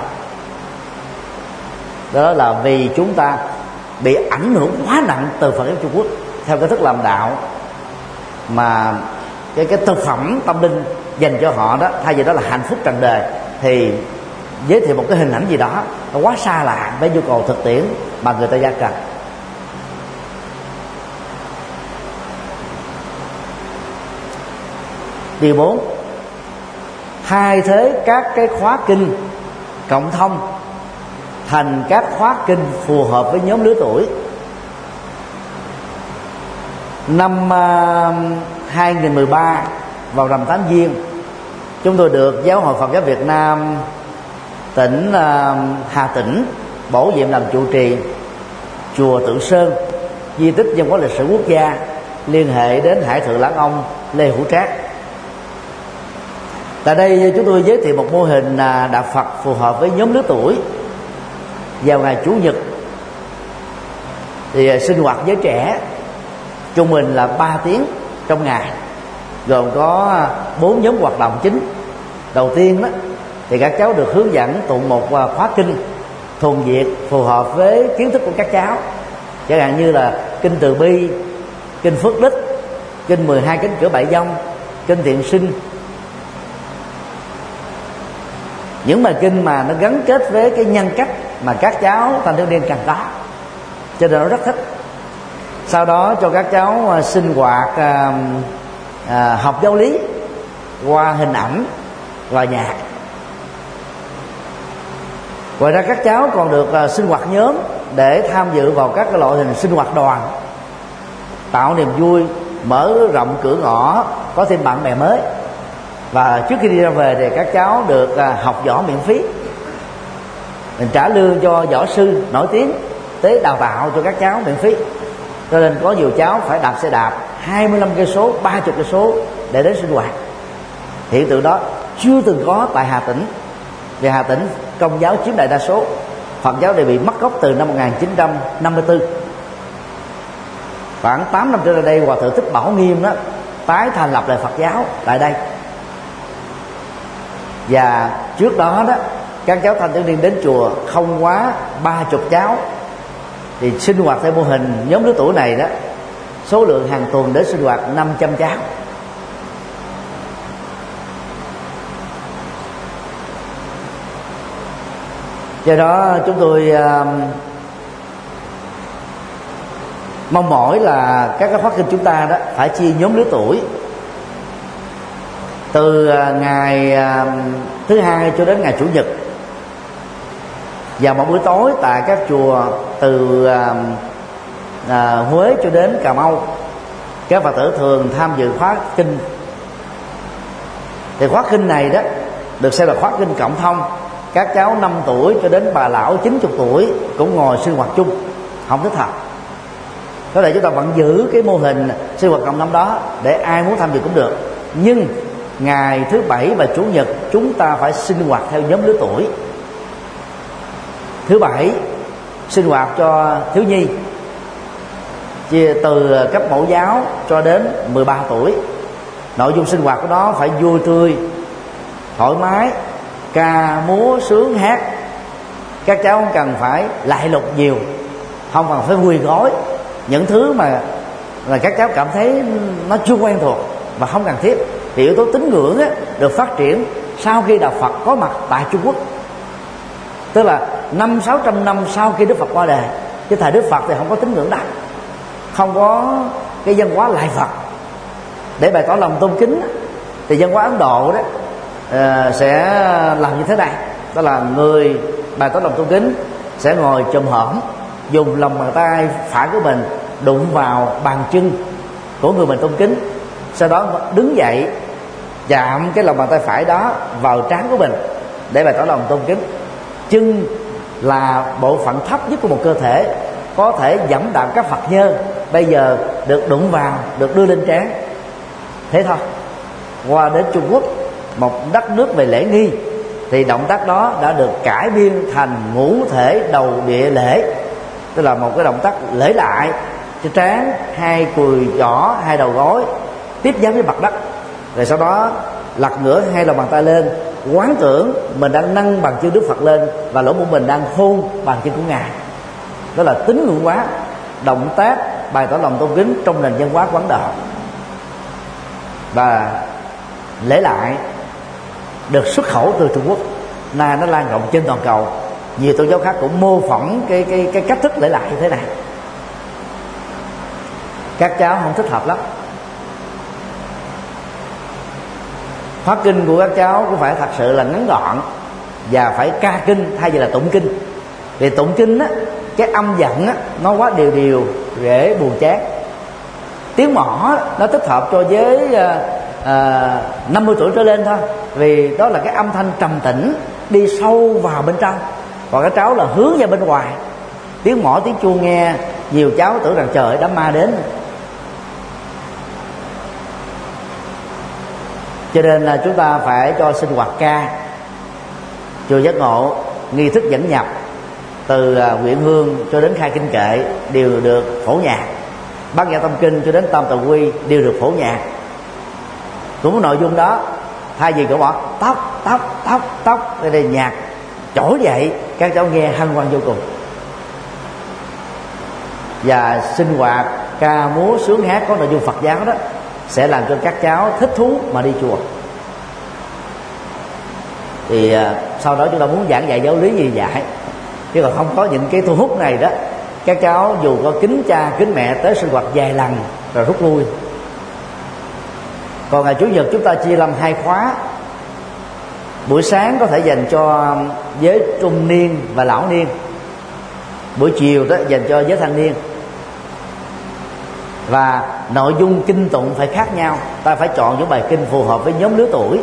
Đó là vì chúng ta bị ảnh hưởng quá nặng từ Phật giáo Trung Quốc theo cái thức làm đạo, mà cái cái thực phẩm tâm linh dành cho họ đó, thay vì đó là hạnh phúc trần đời, thì giới thiệu một cái hình ảnh gì đó nó quá xa lạ với nhu cầu thực tiễn mà người ta gia cần. Điều bốn, thay thế các cái khóa kinh cộng thông thành các khóa kinh phù hợp với nhóm lứa tuổi. Năm uh, hai nghìn mười ba vào rằm tháng Giêng, chúng tôi được Giáo hội Phật giáo Việt Nam tỉnh uh, Hà Tĩnh bổ nhiệm làm trụ trì chùa Tượng Sơn, di tích văn hóa lịch sử quốc gia liên hệ đến Hải Thượng Lãng Ông Lê Hữu Trác. Tại đây chúng tôi giới thiệu một mô hình đạo Phật phù hợp với nhóm lứa tuổi. Vào ngày Chủ nhật thì sinh hoạt giới trẻ trung bình là ba tiếng trong ngày, gồm có bốn nhóm hoạt động chính. Đầu tiên đó thì các cháu được hướng dẫn tụng một khóa kinh thuần Việt phù hợp với kiến thức của các cháu, chẳng hạn như là kinh Từ Bi, kinh Phước Đức, kinh mười hai cánh cửa Bảy Dông, kinh Thiện Sinh. Những bài kinh mà nó gắn kết với cái nhân cách mà các cháu thanh thiếu niên cần có, cho nên nó rất thích. Sau đó cho các cháu sinh hoạt à, à, học giáo lý qua hình ảnh và nhạc. Ngoài ra các cháu còn được à, sinh hoạt nhóm để tham dự vào các cái loại hình sinh hoạt đoàn, tạo niềm vui, mở rộng cửa ngõ, có thêm bạn bè mới. Và trước khi đi ra về thì các cháu được à, học võ miễn phí. Mình trả lương cho võ sư nổi tiếng tế đào tạo cho các cháu miễn phí, cho nên có nhiều cháu phải đạp xe đạp hai mươi lăm cây số, ba mươi cây số để đến sinh hoạt. Hiện tượng đó chưa từng có tại Hà Tĩnh, vì Hà Tĩnh Công giáo chiếm đại đa số, Phật giáo đều bị mất gốc từ năm một nghìn chín trăm năm mươi tư. Khoảng tám năm trở lại đây, Hòa thượng Thích Bảo Nghiêm đó tái thành lập lại Phật giáo tại đây. Và trước đó đó, các cháu thanh thiếu niên đến chùa không quá ba chục cháu, thì sinh hoạt theo mô hình nhóm lứa tuổi này đó, số lượng hàng tuần đến sinh hoạt năm trăm cháu. Do đó chúng tôi uh, mong mỏi là các cái khóa kinh chúng ta đó phải chia nhóm lứa tuổi từ uh, ngày uh, thứ hai cho đến ngày chủ nhật, và một buổi tối tại các chùa từ uh, uh, Huế cho đến Cà Mau, các Phật tử thường tham dự khóa kinh. Thì khóa kinh này đó được xem là khóa kinh cộng thông, các cháu năm tuổi cho đến bà lão chín mươi tuổi cũng ngồi sinh hoạt chung, không thích hợp. Có thể chúng ta vẫn giữ cái mô hình sinh hoạt cộng năm đó để ai muốn tham dự cũng được, nhưng ngày thứ bảy và chủ nhật chúng ta phải sinh hoạt theo nhóm lứa tuổi. Thứ bảy sinh hoạt cho thiếu nhi, chia từ cấp mẫu giáo cho đến mười ba tuổi. Nội dung sinh hoạt của đó phải vui tươi, thoải mái, ca múa sướng hát. Các cháu không cần phải lại lục nhiều, không cần phải quỳ gối những thứ mà là các cháu cảm thấy nó chưa quen thuộc và không cần thiết. Thì yếu tố tín ngưỡng á, được phát triển sau khi đạo Phật có mặt tại Trung Quốc, tức là năm sáu trăm năm sau khi Đức Phật qua đời. Chứ thời Đức Phật thì không có tín ngưỡng đó, không có cái văn hóa lại Phật để bày tỏ lòng tôn kính. Thì văn hóa Ấn Độ đó uh, sẽ làm như thế này, đó là người bày tỏ lòng tôn kính sẽ ngồi chồm hổm, dùng lòng bàn tay phải của mình đụng vào bàn chân của người mình tôn kính, sau đó đứng dậy chạm cái lòng bàn tay phải đó vào trán của mình để bày tỏ lòng tôn kính. Chân là bộ phận thấp nhất của một cơ thể, có thể dẫm đạp các Phật nhơ, bây giờ được đụng vào, được đưa lên trán, thế thôi. Qua đến Trung Quốc, một đất nước về lễ nghi, thì động tác đó đã được cải biên thành ngũ thể đầu địa lễ, tức là một cái động tác lễ lại trên trán, hai cùi chỏ, hai đầu gối tiếp giáp với mặt đất, rồi sau đó lật ngửa hai lòng bàn tay lên, quán tưởng mình đang nâng bàn chân Đức Phật lên và lỗ mũi mình đang hôn bàn chân của Ngài. Đó là tín ngưỡng hóa, động tác bày tỏ lòng tôn kính trong nền văn hóa của Ấn Độ. Và lễ lại được xuất khẩu từ Trung Quốc, nay nó lan rộng trên toàn cầu. Nhiều tôn giáo khác cũng mô phỏng cái cái cái cách thức lễ lại như thế này. Các cháu không thích hợp lắm. Phát kinh của các cháu cũng phải thật sự là ngắn gọn và phải ca kinh thay vì là tụng kinh. Vì tụng kinh á, cái âm giận á, nó quá đều đều dễ buồn chán. Tiếng mõ nó thích hợp cho với à, năm mươi tuổi trở lên thôi, vì đó là cái âm thanh trầm tĩnh đi sâu vào bên trong. Còn các cháu là hướng ra bên ngoài, tiếng mõ tiếng chuông nghe nhiều cháu tưởng rằng trời đám ma đến. Cho nên là chúng ta phải cho sinh hoạt ca. Chùa Giác Ngộ nghi thức dẫn nhập từ Nguyện Hương cho đến khai kinh kệ đều được phổ nhạc, Bát Nhã Tâm Kinh cho đến Tam Tạng Quy đều được phổ nhạc. Cũng nội dung đó, thay vì cậu bỏ tóc tóc tóc tóc đây, đây nhạc trỗi dậy, các cháu nghe hân hoan vô cùng. Và sinh hoạt ca múa sướng hát có nội dung Phật giáo đó sẽ làm cho các cháu thích thú mà đi chùa. Thì uh, sau đó chúng ta muốn giảng dạy giáo lý gì dạy, chứ còn không có những cái thu hút này đó, các cháu dù có kính cha kính mẹ tới sinh hoạt vài lần rồi rút lui. Còn ngày chủ nhật chúng ta chia làm hai khóa. Buổi sáng có thể dành cho giới trung niên và lão niên, buổi chiều đó dành cho giới thanh niên. Và nội dung kinh tụng phải khác nhau, ta phải chọn những bài kinh phù hợp với nhóm lứa tuổi.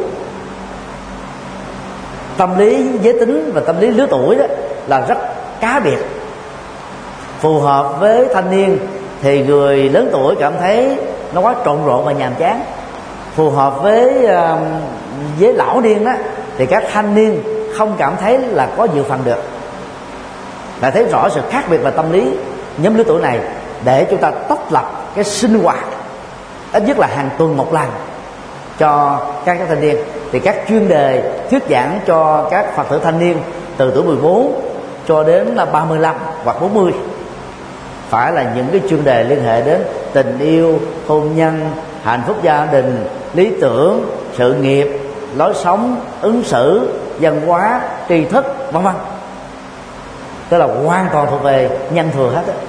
Tâm lý giới tính và tâm lý lứa tuổi đó là rất cá biệt. phù hợp với thanh niên thì người lớn tuổi cảm thấy nó quá trộn rộn và nhàm chán. Phù hợp với uh, với lão niên đó thì các thanh niên không cảm thấy là có dự phần được. Là thấy rõ sự khác biệt về tâm lý nhóm lứa tuổi này, để chúng ta tách lập cái sinh hoạt ít nhất là hàng tuần một lần cho các thanh niên. Thì các chuyên đề thuyết giảng cho các Phật tử thanh niên từ tuổi mười bốn cho đến là ba mươi lăm hoặc bốn mươi phải là những cái chuyên đề liên hệ đến tình yêu, hôn nhân, hạnh phúc gia đình, lý tưởng, sự nghiệp, lối sống, ứng xử, văn hóa, tri thức, vân vân. Tức là hoàn toàn thuộc về nhân thừa hết đó.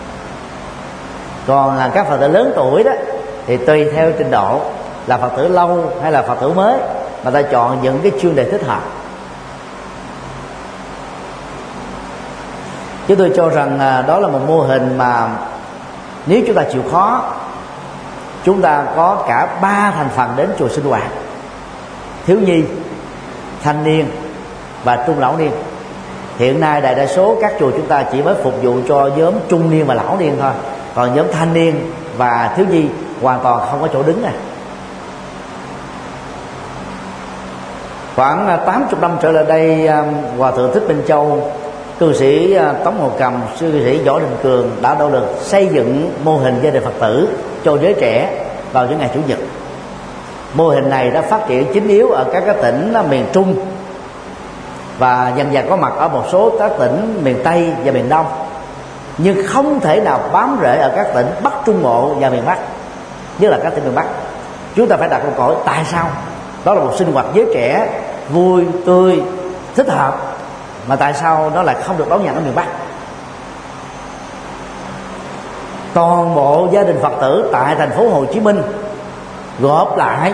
Còn là các Phật tử lớn tuổi đó thì tùy theo trình độ, là Phật tử lâu hay là Phật tử mới, mà ta chọn những cái chuyên đề thích hợp. Chứ tôi cho rằng đó là một mô hình mà nếu chúng ta chịu khó, chúng ta có cả ba thành phần đến chùa sinh hoạt: thiếu nhi, thanh niên và trung lão niên. Hiện nay đại đa số các chùa chúng ta chỉ mới phục vụ cho nhóm trung niên và lão niên thôi, còn nhóm thanh niên và thiếu nhi hoàn toàn không có chỗ đứng này. Khoảng tám mươi năm trở lại đây, Hòa thượng Thích Minh Châu, cư sĩ Tống Hồ Cầm, sư cư sĩ Võ Đình Cường đã nỗ lực xây dựng mô hình gia đình Phật tử cho giới trẻ vào những ngày Chủ nhật. Mô hình này đã phát triển chính yếu ở các cái tỉnh miền Trung và dần dần có mặt ở một số các tỉnh miền Tây và miền Đông, nhưng không thể nào bám rễ ở các tỉnh Bắc Trung Bộ và miền Bắc, nhất là các tỉnh miền Bắc. Chúng ta phải đặt câu hỏi tại sao đó là một sinh hoạt giới trẻ vui tươi thích hợp, mà tại sao nó lại không được đón nhận ở miền Bắc? Toàn bộ gia đình Phật tử tại thành phố Hồ Chí Minh gộp lại,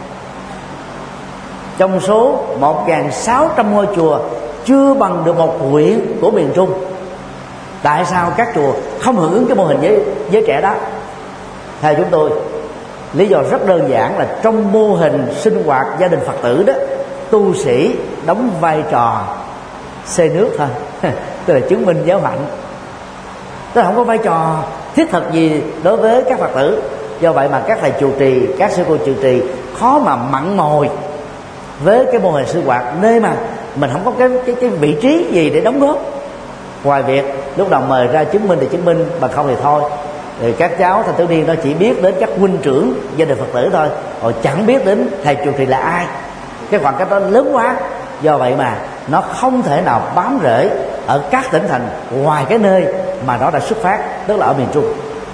trong số một nghìn sáu trăm ngôi chùa chưa bằng được một huyện của miền Trung. Tại sao các chùa không hưởng ứng cái mô hình giới, giới trẻ đó? Theo chúng tôi, lý do rất đơn giản là trong mô hình sinh hoạt gia đình Phật tử đó, tu sĩ đóng vai trò xây nước thôi tức là chứng minh giáo hạnh, tức là không có vai trò thiết thực gì đối với các Phật tử. Do vậy mà các thầy trụ trì, các sư cô trụ trì khó mà mặn mòi với cái mô hình sinh hoạt nơi mà mình không có cái, cái, cái vị trí gì để đóng góp, ngoài việc lúc đầu mời ra chứng minh thì chứng minh, bằng không thì thôi. Thì các cháu thanh thiếu niên nó chỉ biết đến các huynh trưởng gia đình Phật tử thôi, họ chẳng biết đến thầy trụ trì là ai. Cái khoảng cách đó lớn quá, do vậy mà nó không thể nào bám rễ ở các tỉnh thành ngoài cái nơi mà nó đã xuất phát, tức là ở miền Trung.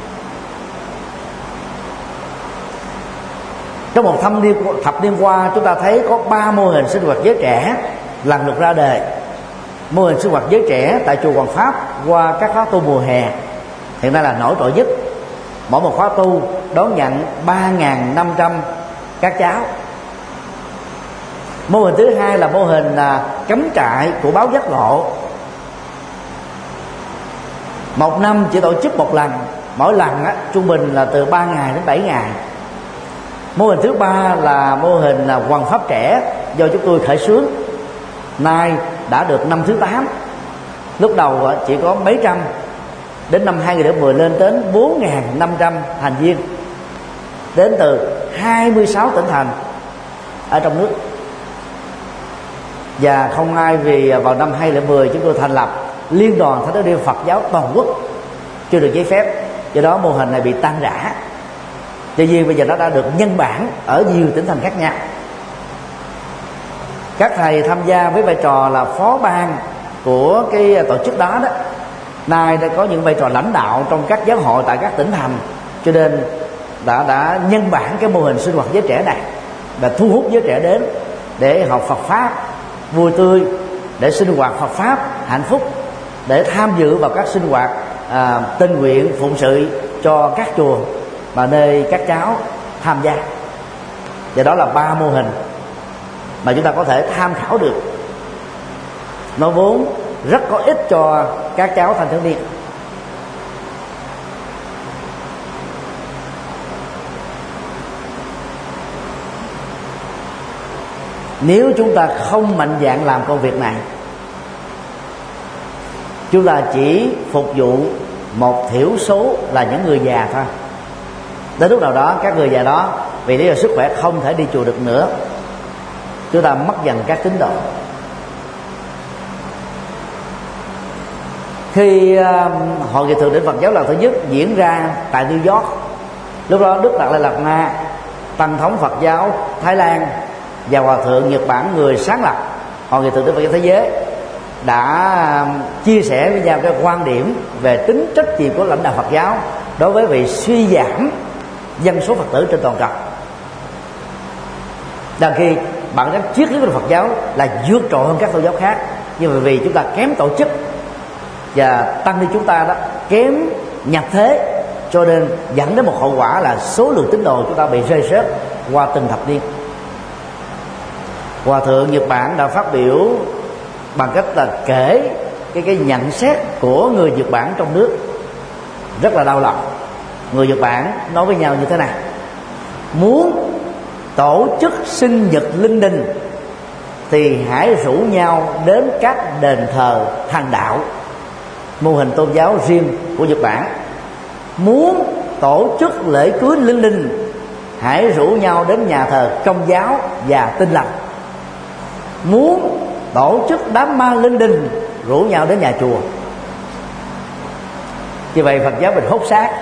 Trong một thập niên, thập niên qua, chúng ta thấy có ba mô hình sinh hoạt giới trẻ lần lượt ra đời. Mô hình sinh hoạt giới trẻ tại chùa Hoàng Pháp qua các khóa tu mùa hè hiện nay là nổi trội nhất. Mỗi một khóa tu đón nhận ba nghìn năm trăm các cháu. Mô hình thứ hai là mô hình là cắm trại của báo Giác Ngộ. Một năm chỉ tổ chức một lần, mỗi lần á, trung bình là từ ba ngày đến bảy ngày. Mô hình thứ ba là mô hình là Hoàng Pháp Trẻ do chúng tôi khởi xướng, nay đã được năm thứ tám. Lúc đầu chỉ có mấy trăm, đến năm hai nghìn không trăm mười lên đến bốn nghìn năm trăm thành viên, đến từ hai mươi sáu tỉnh thành ở trong nước. Và không ai vì vào năm hai nghìn không trăm mười chúng tôi thành lập Liên đoàn Thánh Thiếu Niên Phật giáo toàn quốc, chưa được giấy phép, do đó mô hình này bị tan rã. Tuy nhiên bây giờ nó đã được nhân bản ở nhiều tỉnh thành khác nhau. Các thầy tham gia với vai trò là phó ban của cái tổ chức đó đó, nay đã có những vai trò lãnh đạo trong các giáo hội tại các tỉnh thành, cho nên đã đã nhân bản cái mô hình sinh hoạt giới trẻ này và thu hút giới trẻ đến để học Phật pháp vui tươi, để sinh hoạt Phật pháp hạnh phúc, để tham dự vào các sinh hoạt à, tình nguyện phụng sự cho các chùa và nơi các cháu tham gia. Và đó là ba mô hình mà chúng ta có thể tham khảo được. Nó vốn rất có ích cho các cháu thanh thiếu niên. Nếu chúng ta không mạnh dạn làm công việc này, chúng ta chỉ phục vụ một thiểu số là những người già thôi. Đến lúc nào đó các người già đó vì lý do sức khỏe không thể đi chùa được nữa, chúng ta mất dần các tín đồ. Khi uh, hội nghị thượng đỉnh Phật giáo lần thứ nhất diễn ra tại New York, lúc đó Đức Đạt Lai Lạt Ma, tăng thống Phật giáo Thái Lan và hòa thượng Nhật Bản, người sáng lập hội nghị thượng đỉnh Phật giáo thế giới, đã chia sẻ với nhau cái quan điểm về tính trách nhiệm của lãnh đạo Phật giáo đối với việc suy giảm dân số Phật tử trên toàn cầu. Đằng khi bản chất triết lý của Phật giáo là vượt trội hơn các tôn giáo khác, nhưng mà vì chúng ta kém tổ chức và tăng ni chúng ta đó kém nhập thế, cho nên dẫn đến một hậu quả là số lượng tín đồ chúng ta bị rơi rớt qua từng thập niên. Hòa thượng Nhật Bản đã phát biểu bằng cách là kể cái cái nhận xét của người Nhật Bản trong nước rất là đau lòng. Người Nhật Bản nói với nhau như thế này: muốn tổ chức sinh nhật linh đình thì hãy rủ nhau đến các đền thờ thần đạo, mô hình tôn giáo riêng của Nhật Bản. Muốn tổ chức lễ cưới linh đình, hãy rủ nhau đến nhà thờ Công giáo và Tin lành. Muốn tổ chức đám ma linh đình, rủ nhau đến nhà chùa. Như vậy Phật giáo mình hốt xác.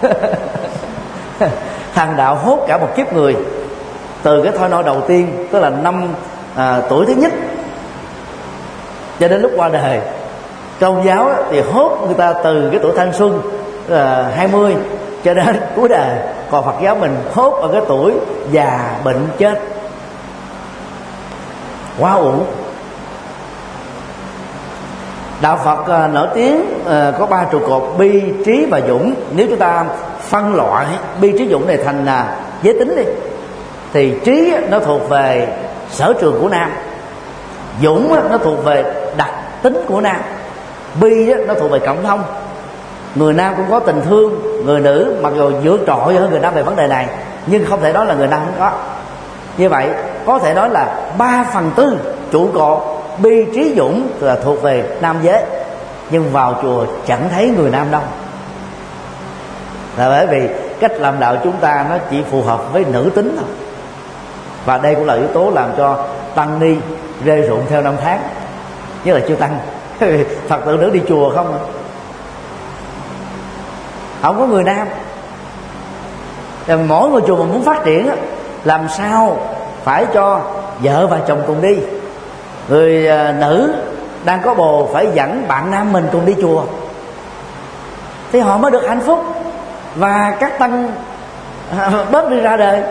Thần đạo hốt cả một kiếp người, từ cái thôi nôi đầu tiên, tức là năm à, tuổi thứ nhất cho đến lúc qua đời. Công giáo thì hốt người ta từ cái tuổi thanh xuân à, hai mươi cho đến cuối đời. Còn Phật giáo mình hốt ở cái tuổi già bệnh chết. Quá uổng. Đạo Phật à, nổi tiếng à, có ba trụ cột bi, trí và dũng. Nếu chúng ta phân loại bi, trí, dũng này thành à, giới tính đi, thì trí nó thuộc về sở trường của nam, dũng nó thuộc về đặc tính của nam, bi nó thuộc về cộng thông. Người nam cũng có tình thương, người nữ mặc dù vượt trội hơn người nam về vấn đề này, nhưng không thể nói là người nam không có. Như vậy có thể nói là ba phần tư trụ cột bi, trí, dũng là thuộc về nam giới, nhưng vào chùa chẳng thấy người nam đâu. Là bởi vì cách làm đạo chúng ta nó chỉ phù hợp với nữ tính thôi. Và đây cũng là yếu tố làm cho tăng ni rơi rụng theo năm tháng, nhất là chưa tăng. Phật tử nữ đi chùa không, không có người nam. Thì mỗi ngôi chùa mà muốn phát triển, làm sao phải cho vợ và chồng cùng đi. Người nữ đang có bồ phải dẫn bạn nam mình cùng đi chùa, thì họ mới được hạnh phúc và các tăng bớt đi ra đời.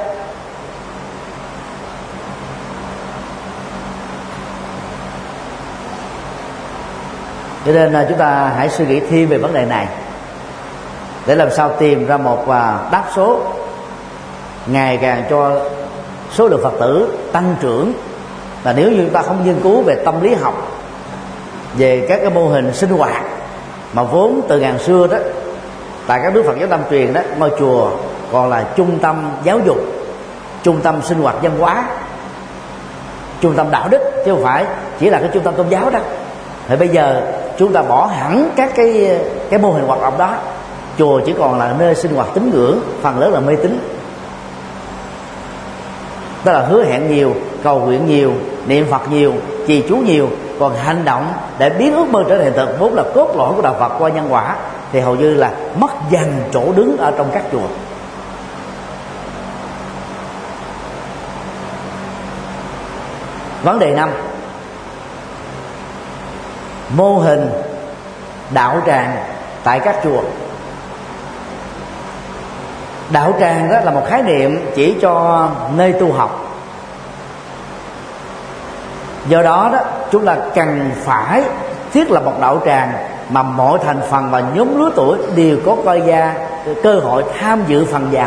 Cho nên chúng ta hãy suy nghĩ thêm về vấn đề này để làm sao tìm ra một đáp số ngày càng cho số lượng Phật tử tăng trưởng. Và nếu như chúng ta không nghiên cứu về tâm lý học, về các cái mô hình sinh hoạt mà vốn từ ngàn xưa đó, tại các nước Phật giáo Nam truyền đó, ngôi chùa còn là trung tâm giáo dục, trung tâm sinh hoạt văn hóa, trung tâm đạo đức, chứ không phải chỉ là cái trung tâm tôn giáo đó. Thì bây giờ chúng ta bỏ hẳn các cái cái mô hình hoạt động đó, chùa chỉ còn là nơi sinh hoạt tín ngưỡng, phần lớn là mê tín. Đó là hứa hẹn nhiều, cầu nguyện nhiều, niệm Phật nhiều, trì chú nhiều, còn hành động để biến ước mơ trở thành hiện thực vốn là cốt lõi của đạo Phật qua nhân quả thì hầu như là mất dần chỗ đứng ở trong các chùa. Vấn đề năm, mô hình đạo tràng tại các chùa. Đạo tràng đó là một khái niệm chỉ cho nơi tu học. Do đó đó chúng ta cần phải thiết lập một đạo tràng mà mọi thành phần và nhóm lứa tuổi đều có cơ gia cơ hội tham dự phần vào.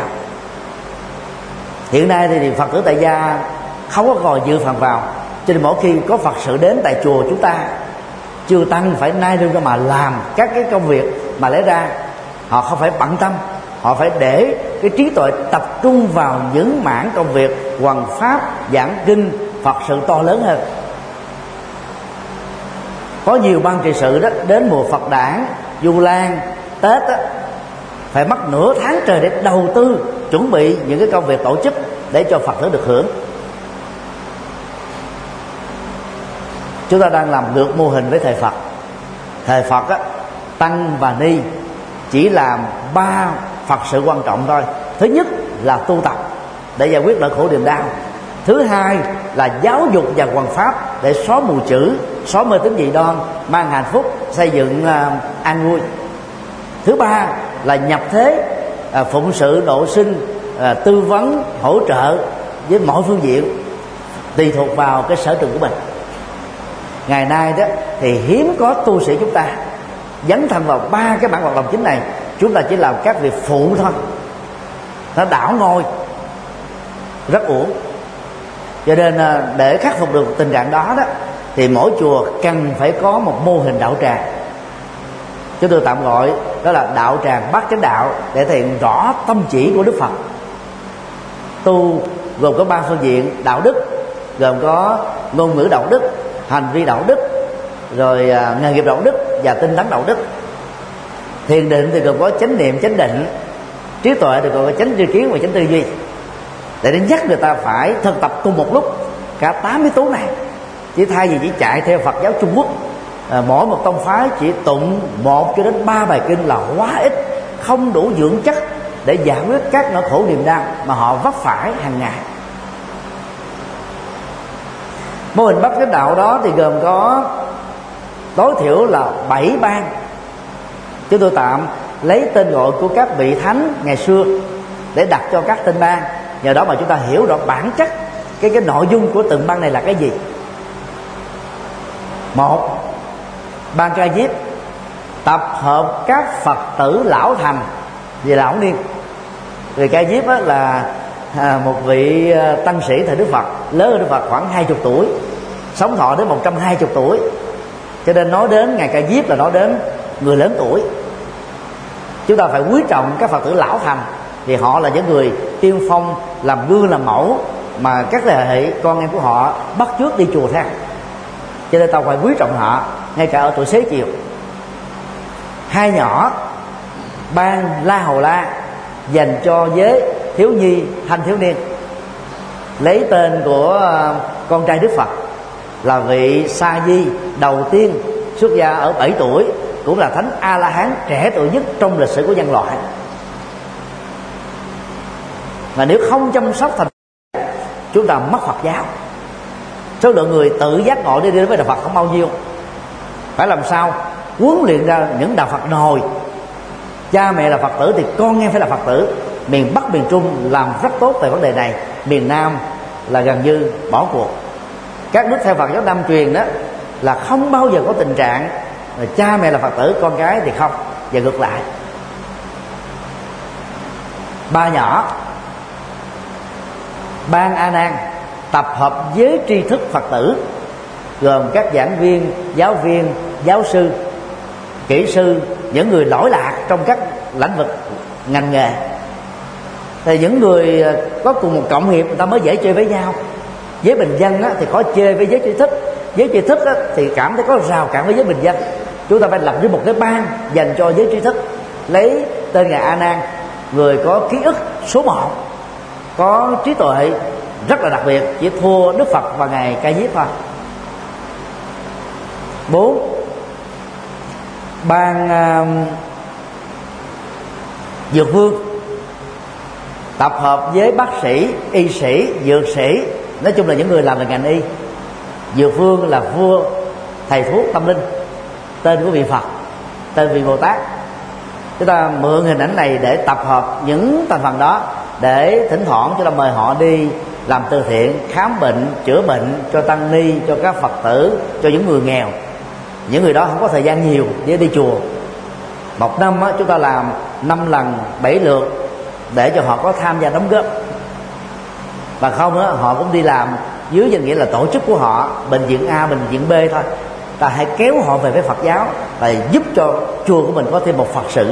Hiện nay thì Phật tử tại gia không có còn dự phần vào, cho nên mỗi khi có Phật sự đến tại chùa chúng ta, chư tăng phải nai lưng ra mà làm các cái công việc mà lẽ ra họ không phải bận tâm. Họ phải để cái trí tuệ tập trung vào những mảng công việc hoằng pháp, giảng kinh, Phật sự to lớn hơn. Có nhiều ban trị sự đó đến mùa Phật đản, Du Lan, Tết á, phải mất nửa tháng trời để đầu tư chuẩn bị những cái công việc tổ chức để cho Phật tử được hưởng. Chúng ta đang làm ngược mô hình với thời Phật. Thời Phật á, tăng và ni chỉ làm ba Phật sự quan trọng thôi. Thứ nhất là tu tập để giải quyết nỗi khổ niềm đau. Thứ hai là giáo dục và hoằng pháp để xóa mù chữ, xóa mê tín dị đoan, mang hạnh phúc, xây dựng uh, an vui. Thứ ba là nhập thế, uh, phụng sự độ sinh, uh, tư vấn, hỗ trợ với mọi phương diện, tùy thuộc vào cái sở trường của mình. Ngày nay đó thì hiếm có tu sĩ chúng ta dấn thân vào ba cái mảng hoạt động chính này. Chúng ta chỉ làm các việc phụ thôi, nó đảo ngôi rất uổng. Cho nên để khắc phục được tình trạng đó đó thì mỗi chùa cần phải có một mô hình đạo tràng. Chúng tôi tạm gọi đó là đạo tràng bát chánh đạo, để thể hiện rõ tâm chỉ của Đức Phật. Tu gồm có ba phương diện: đạo đức, gồm có ngôn ngữ đạo đức, hành vi đạo đức, rồi à, nghề nghiệp đạo đức và tinh tấn đạo đức. Thiền định thì gồm có chánh niệm, chánh định. Trí tuệ thì gồm có chánh tri kiến và chánh tư duy. Để đến nhắc người ta phải thực tập cùng một lúc cả tám yếu tố này, chỉ thay vì chỉ chạy theo Phật giáo Trung Quốc, à, mỗi một tông phái chỉ tụng một cho đến ba bài kinh là quá ít, không đủ dưỡng chất để giải quyết các nỗi khổ niềm đau mà họ vấp phải hàng ngày. Mô hình bát chánh đạo đó thì gồm có tối thiểu là bảy ban. Chúng tôi tạm lấy tên gọi của các vị thánh ngày xưa để đặt cho các tên ban. Nhờ đó mà chúng ta hiểu rõ bản chất cái cái nội dung của từng ban này là cái gì. Một, ban Ca Diếp tập hợp các Phật tử lão thành và lão niên. Vì Ca Diếp là à, một vị tăng sĩ thời Đức Phật, lớn hơn Đức Phật khoảng hai mươi tuổi, sống thọ đến một trăm hai mươi tuổi. Cho nên nói đến ngày Ca Diếp là nói đến người lớn tuổi. Chúng ta phải quý trọng các Phật tử lão thành, vì họ là những người tiên phong, làm gương làm mẫu mà các thế hệ con em của họ bắt chước đi chùa theo. Cho nên ta phải quý trọng họ ngay cả ở tuổi xế chiều. Hai nhỏ, ban La Hầu La dành cho giới thiếu nhi, thanh thiếu niên, lấy tên của con trai Đức Phật là vị Sa Di đầu tiên xuất gia ở bảy tuổi, cũng là thánh A La Hán trẻ tuổi nhất trong lịch sử của nhân loại. Mà nếu không chăm sóc thành, chúng ta mất Phật giáo. Số lượng người tự giác ngộ đi đến với đạo Phật không bao nhiêu. Phải làm sao huấn luyện ra những đạo Phật nồi. Cha mẹ là Phật tử thì con em phải là Phật tử. Miền Bắc, miền Trung làm rất tốt về vấn đề này. Miền Nam là gần như bỏ cuộc. Các nước theo Phật giáo Nam truyền đó là không bao giờ có tình trạng là cha mẹ là Phật tử, con cái thì không, và ngược lại. Ba nhỏ, ban A Nan tập hợp giới tri thức Phật tử, gồm các giảng viên, giáo viên, giáo sư, kỹ sư, những người lỗi lạc trong các lĩnh vực ngành nghề. Thì những người có cùng một cộng nghiệp người ta mới dễ chơi với nhau. Giới bình dân á, thì khó chơi với giới tri thức. Giới tri thức á, thì cảm thấy có rào cản với giới bình dân. Chúng ta phải lập ra một cái ban dành cho giới tri thức, lấy tên ngài A Nan, người có ký ức số một, có trí tuệ rất là đặc biệt, chỉ thua Đức Phật và ngài Ca Diếp thôi. Bốn, ban uh, Dược Vương tập hợp với bác sĩ, y sĩ, dược sĩ, nói chung là những người làm về ngành y. Dược Vương là vua thầy thuốc tâm linh, tên của vị Phật, tên vị Bồ Tát. Chúng ta mượn hình ảnh này để tập hợp những thành phần đó, để thỉnh thoảng chúng ta mời họ đi làm từ thiện, khám bệnh, chữa bệnh cho tăng ni, cho các Phật tử, cho những người nghèo. Những người đó không có thời gian nhiều để đi chùa. Một năm á, chúng ta làm năm lần bảy lượt để cho họ có tham gia đóng góp. Và không á, họ cũng đi làm dưới danh nghĩa là tổ chức của họ, bệnh viện A, bệnh viện B thôi. Ta hãy kéo họ về với Phật giáo và giúp cho chùa của mình có thêm một Phật sự.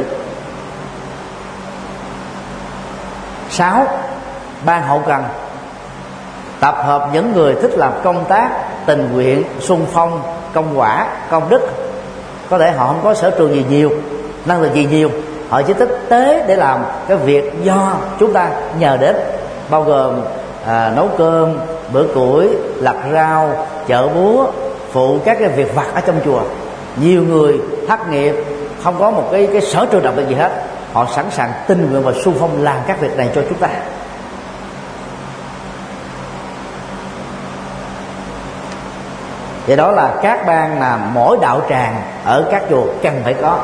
Sáu, ban hậu cần tập hợp những người thích làm công tác tình nguyện, xung phong, công quả, công đức. Có thể họ không có sở trường gì nhiều, năng lực gì nhiều, họ chỉ tích tế để làm cái việc do chúng ta nhờ đến, bao gồm à, nấu cơm, bữa củi, lặt rau, chợ búa, phụ các cái việc vặt ở trong chùa. Nhiều người thất nghiệp, không có một cái cái sở trường đặc biệt gì hết, họ sẵn sàng tình nguyện và xung phong làm các việc này cho chúng ta. Vậy đó là các ban là mỗi đạo tràng ở các chùa cần phải có.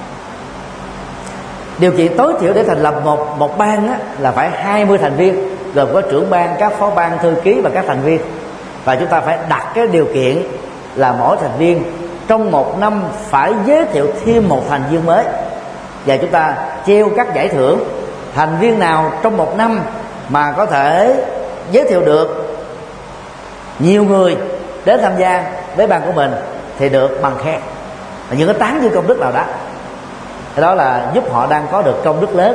Điều kiện tối thiểu để thành lập một một ban á, là phải hai mươi thành viên, gồm có trưởng ban, các phó ban, thư ký và các thành viên. Và chúng ta phải đặt cái điều kiện là mỗi thành viên trong một năm phải giới thiệu thêm một thành viên mới, và chúng ta treo các giải thưởng. Thành viên nào trong một năm mà có thể giới thiệu được nhiều người đến tham gia với ban của mình thì được bằng khen, những cái tán dương công đức nào đó. Đó là giúp họ đang có được công đức lớn.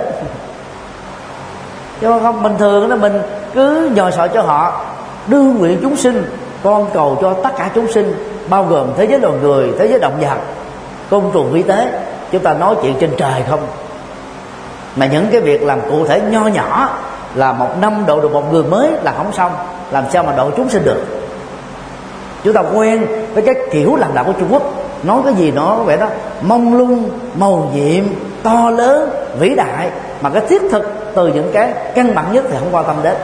Chứ không bình thường đó mình cứ nhồi sọ cho họ, đưa nguyện chúng sinh, con cầu cho tất cả chúng sinh, bao gồm thế giới loài người, thế giới động vật, côn trùng vi tế. Chúng ta nói chuyện trên trời không, mà những cái việc làm cụ thể nho nhỏ là một năm độ được một người mới là không xong, làm sao mà độ chúng sinh được. Chúng ta quen với cái kiểu làm đạo của Trung Quốc, nói cái gì nó có vẻ đó mông lung, màu nhiệm, to lớn, vĩ đại, mà cái thiết thực từ những cái căn bản nhất thì không quan tâm đến.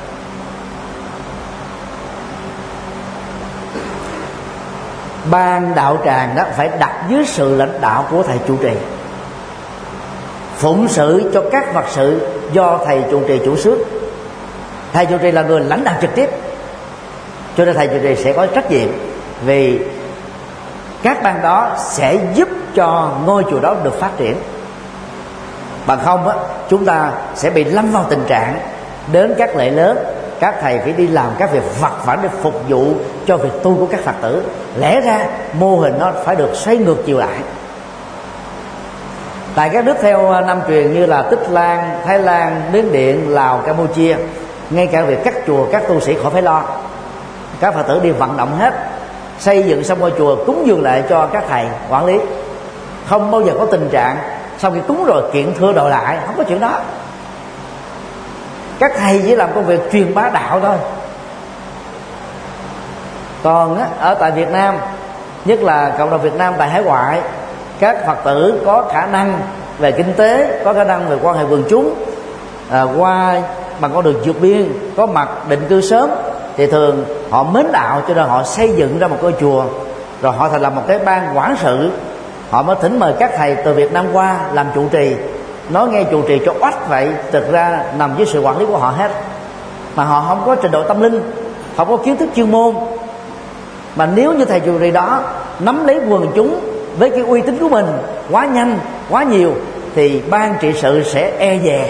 Ban đạo tràng đó phải đặt dưới sự lãnh đạo của thầy trụ trì, phụng sự cho các Phật sự do thầy trụ trì chủ xướng. Thầy trụ trì là người lãnh đạo trực tiếp, cho nên thầy trụ trì sẽ có trách nhiệm, vì các ban đó sẽ giúp cho ngôi chùa đó được phát triển. Bằng không á, chúng ta sẽ bị lâm vào tình trạng đến các lễ lớn, các thầy phải đi làm các việc vặt vãnh để phục vụ cho việc tu của các Phật tử. Lẽ ra mô hình nó phải được xoay ngược chiều lại. Tại các nước theo Nam truyền như là Tích Lan, Thái Lan, Miến Điện, Lào, Campuchia, ngay cả việc cắt chùa, các tu sĩ khỏi phải lo, các Phật tử đi vận động hết, xây dựng xong ngôi chùa cúng dường lại cho các thầy quản lý. Không bao giờ có tình trạng sau khi cúng rồi kiện thưa đòi lại, không có chuyện đó. Các thầy chỉ làm công việc truyền bá đạo thôi. Còn á, ở tại Việt Nam, nhất là cộng đồng Việt Nam tại hải ngoại, các Phật tử có khả năng về kinh tế, có khả năng về quan hệ quần chúng, à, qua bằng con đường vượt biên, có mặt định cư sớm, thì thường họ mến đạo, cho nên họ xây dựng ra một ngôi chùa, rồi họ thành lập một cái ban quản sự. Họ mới thỉnh mời các thầy từ Việt Nam qua làm trụ trì. Nói nghe trụ trì cho oách vậy, thực ra nằm dưới sự quản lý của họ hết. Mà họ không có trình độ tâm linh, không có kiến thức chuyên môn. Mà nếu như thầy trụ trì đó nắm lấy quần chúng với cái uy tín của mình quá nhanh, quá nhiều, thì ban trị sự sẽ e dè.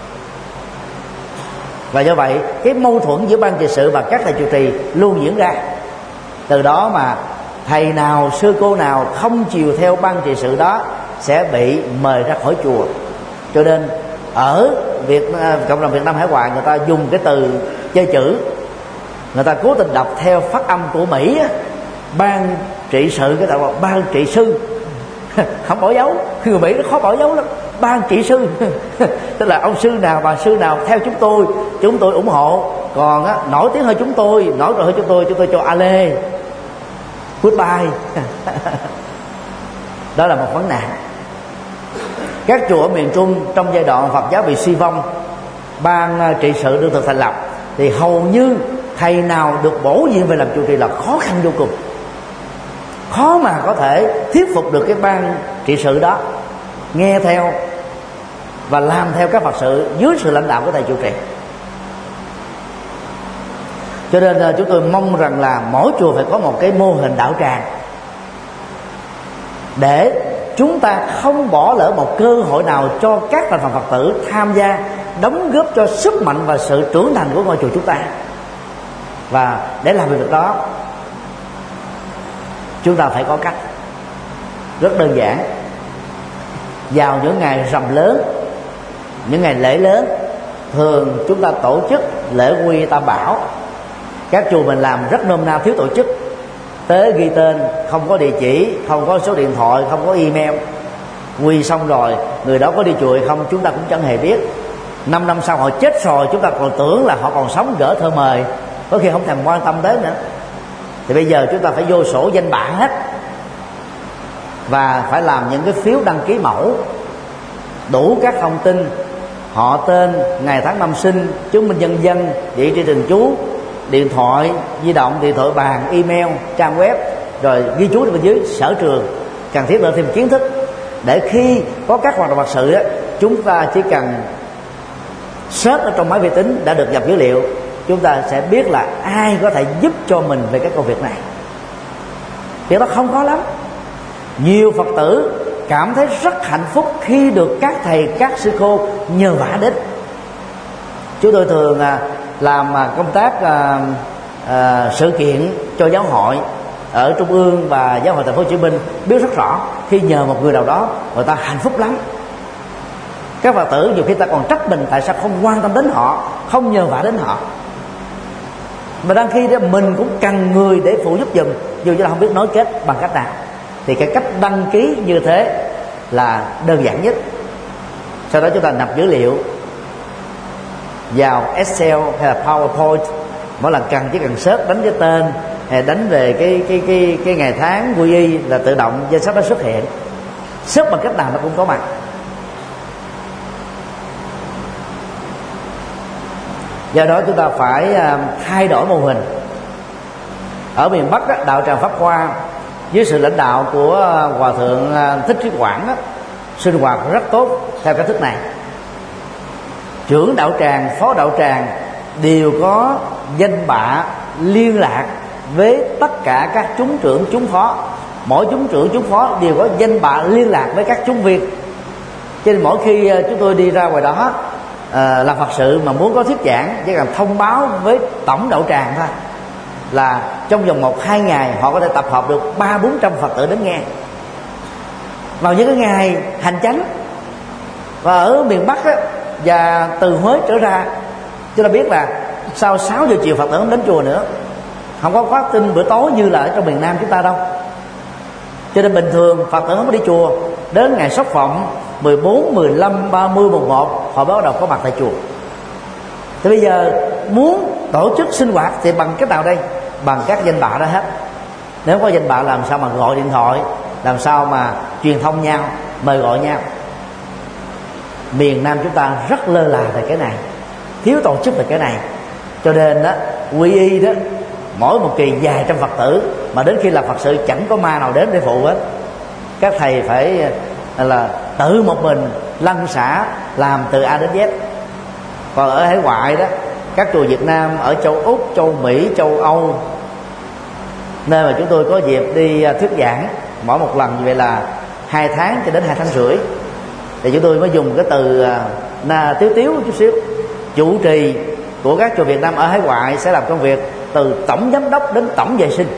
Và do vậy cái mâu thuẫn giữa ban trị sự và các thầy trụ trì luôn diễn ra. Từ đó mà thầy nào, sư cô nào không chiều theo ban trị sự đó sẽ bị mời ra khỏi chùa. Cho nên ở Việt cộng đồng Việt Nam hải ngoại, người ta dùng cái từ chơi chữ, người ta cố tình đọc theo phát âm của Mỹ á, ban trị sự, cái tạo ban trị sư không bỏ dấu. Người Mỹ nó khó bỏ dấu lắm. Ban trị sư tức là ông sư nào bà sư nào theo chúng tôi, chúng tôi ủng hộ. Còn á, nổi tiếng hơn chúng tôi, nổi trội hơn chúng tôi, chúng tôi cho ale, goodbye. Đó là một vấn nạn. Các chùa ở miền Trung trong giai đoạn Phật giáo bị suy vong, ban trị sự được thực thành lập, thì hầu như thầy nào được bổ nhiệm về làm trụ trì là khó khăn vô cùng, khó mà có thể thuyết phục được cái ban trị sự đó nghe theo và làm theo các Phật sự dưới sự lãnh đạo của thầy trụ trì. Cho nên chúng tôi mong rằng là mỗi chùa phải có một cái mô hình đạo tràng, để chúng ta không bỏ lỡ một cơ hội nào cho các thành phần Phật tử tham gia, đóng góp cho sức mạnh và sự trưởng thành của ngôi chùa chúng ta. Và để làm việc đó, chúng ta phải có cách rất đơn giản. Vào những ngày rằm lớn, những ngày lễ lớn, thường chúng ta tổ chức lễ quy tam bảo. Các chùa mình làm rất nôm na, thiếu tổ chức, tế ghi tên, không có địa chỉ, không có số điện thoại, không có email. Quy xong rồi người đó có đi chùa hay không chúng ta cũng chẳng hề biết. Năm năm sau họ chết rồi chúng ta còn tưởng là họ còn sống gỡ thơ mời, có khi không thèm quan tâm tới nữa. Thì bây giờ chúng ta phải vô sổ danh bạ hết, và phải làm những cái phiếu đăng ký mẫu, đủ các thông tin họ tên, ngày tháng năm sinh, chứng minh nhân dân, địa chỉ thường trú, điện thoại di động, điện thoại bàn, email, trang web, rồi ghi chú bên dưới sở trường, cần thiết là thêm kiến thức, để khi có các hoạt động Phật sự á, chúng ta chỉ cần search ở trong máy vi tính đã được nhập dữ liệu, chúng ta sẽ biết là ai có thể giúp cho mình về cái công việc này. Việc đó không khó lắm. Nhiều Phật tử cảm thấy rất hạnh phúc khi được các thầy, các sư cô nhờ vả đến. Chúng tôi thường làm công tác à, à, sự kiện cho giáo hội ở Trung ương và giáo hội Thành phố Hồ Chí Minh, biết rất rõ khi nhờ một người nào đó người ta hạnh phúc lắm. Các Phật tử nhiều khi ta còn trách mình tại sao không quan tâm đến họ, không nhờ vả đến họ, mà đang khi đó mình cũng cần người để phụ giúp giùm, dù chúng ta không biết nối kết bằng cách nào. Thì cái cách đăng ký như thế là đơn giản nhất. Sau đó chúng ta nạp dữ liệu vào Excel hay là PowerPoint, mỗi lần cần chỉ cần search đánh cái tên hay đánh về cái cái cái cái ngày tháng quy y là tự động danh sách nó xuất hiện. Search bằng cách nào nó cũng có mặt. Do đó chúng ta phải thay đổi mô hình. Ở miền Bắc đó, đạo tràng Pháp Hoa dưới sự lãnh đạo của Hòa thượng Thích Trí Quảng đó, sinh hoạt rất tốt theo cách thức này. Trưởng đạo tràng, phó đạo tràng đều có danh bạ liên lạc với tất cả các chúng trưởng chúng phó. Mỗi chúng trưởng chúng phó đều có danh bạ liên lạc với các chúng viên. Cho nên mỗi khi chúng tôi đi ra ngoài đó à, làm Phật sự mà muốn có thuyết giảng, chỉ cần thông báo với tổng đạo tràng thôi là trong vòng một hai ngày họ có thể tập hợp được ba bốn trăm Phật tử đến nghe. Vào những cái ngày hành chánh và ở miền Bắc á, và từ Huế trở ra, chúng ta biết là sau sáu giờ chiều Phật tử không đến chùa nữa, không có khóa tin bữa tối như là ở trong miền Nam chúng ta đâu. Cho nên bình thường Phật tử không có đi chùa, đến ngày Sóc Phộng mười bốn, mười lăm, ba mươi, mùng một họ bắt đầu có mặt tại chùa. Thì bây giờ muốn tổ chức sinh hoạt thì bằng cách nào đây? Bằng các danh bạ đó hết. Nếu có danh bạ làm sao mà gọi điện thoại, làm sao mà truyền thông nhau, mời gọi nhau. Miền Nam chúng ta rất lơ là về cái này, thiếu tổ chức về cái này. Cho nên đó, quy y đó, mỗi một kỳ vài trăm Phật tử, mà đến khi làm Phật sự chẳng có ma nào đến để phụ hết. Các thầy phải là tự một mình lăn xả làm từ A đến Z. Còn ở hải ngoại đó, các chùa Việt Nam ở châu Úc, châu Mỹ, châu Âu, nơi mà chúng tôi có dịp đi thuyết giảng mỗi một lần như vậy là hai tháng cho đến hai tháng rưỡi, thì chúng tôi mới dùng cái từ na tiếu tiếu chút xíu. Chủ trì của các chùa Việt Nam ở hải ngoại sẽ làm công việc từ tổng giám đốc đến tổng vệ sinh,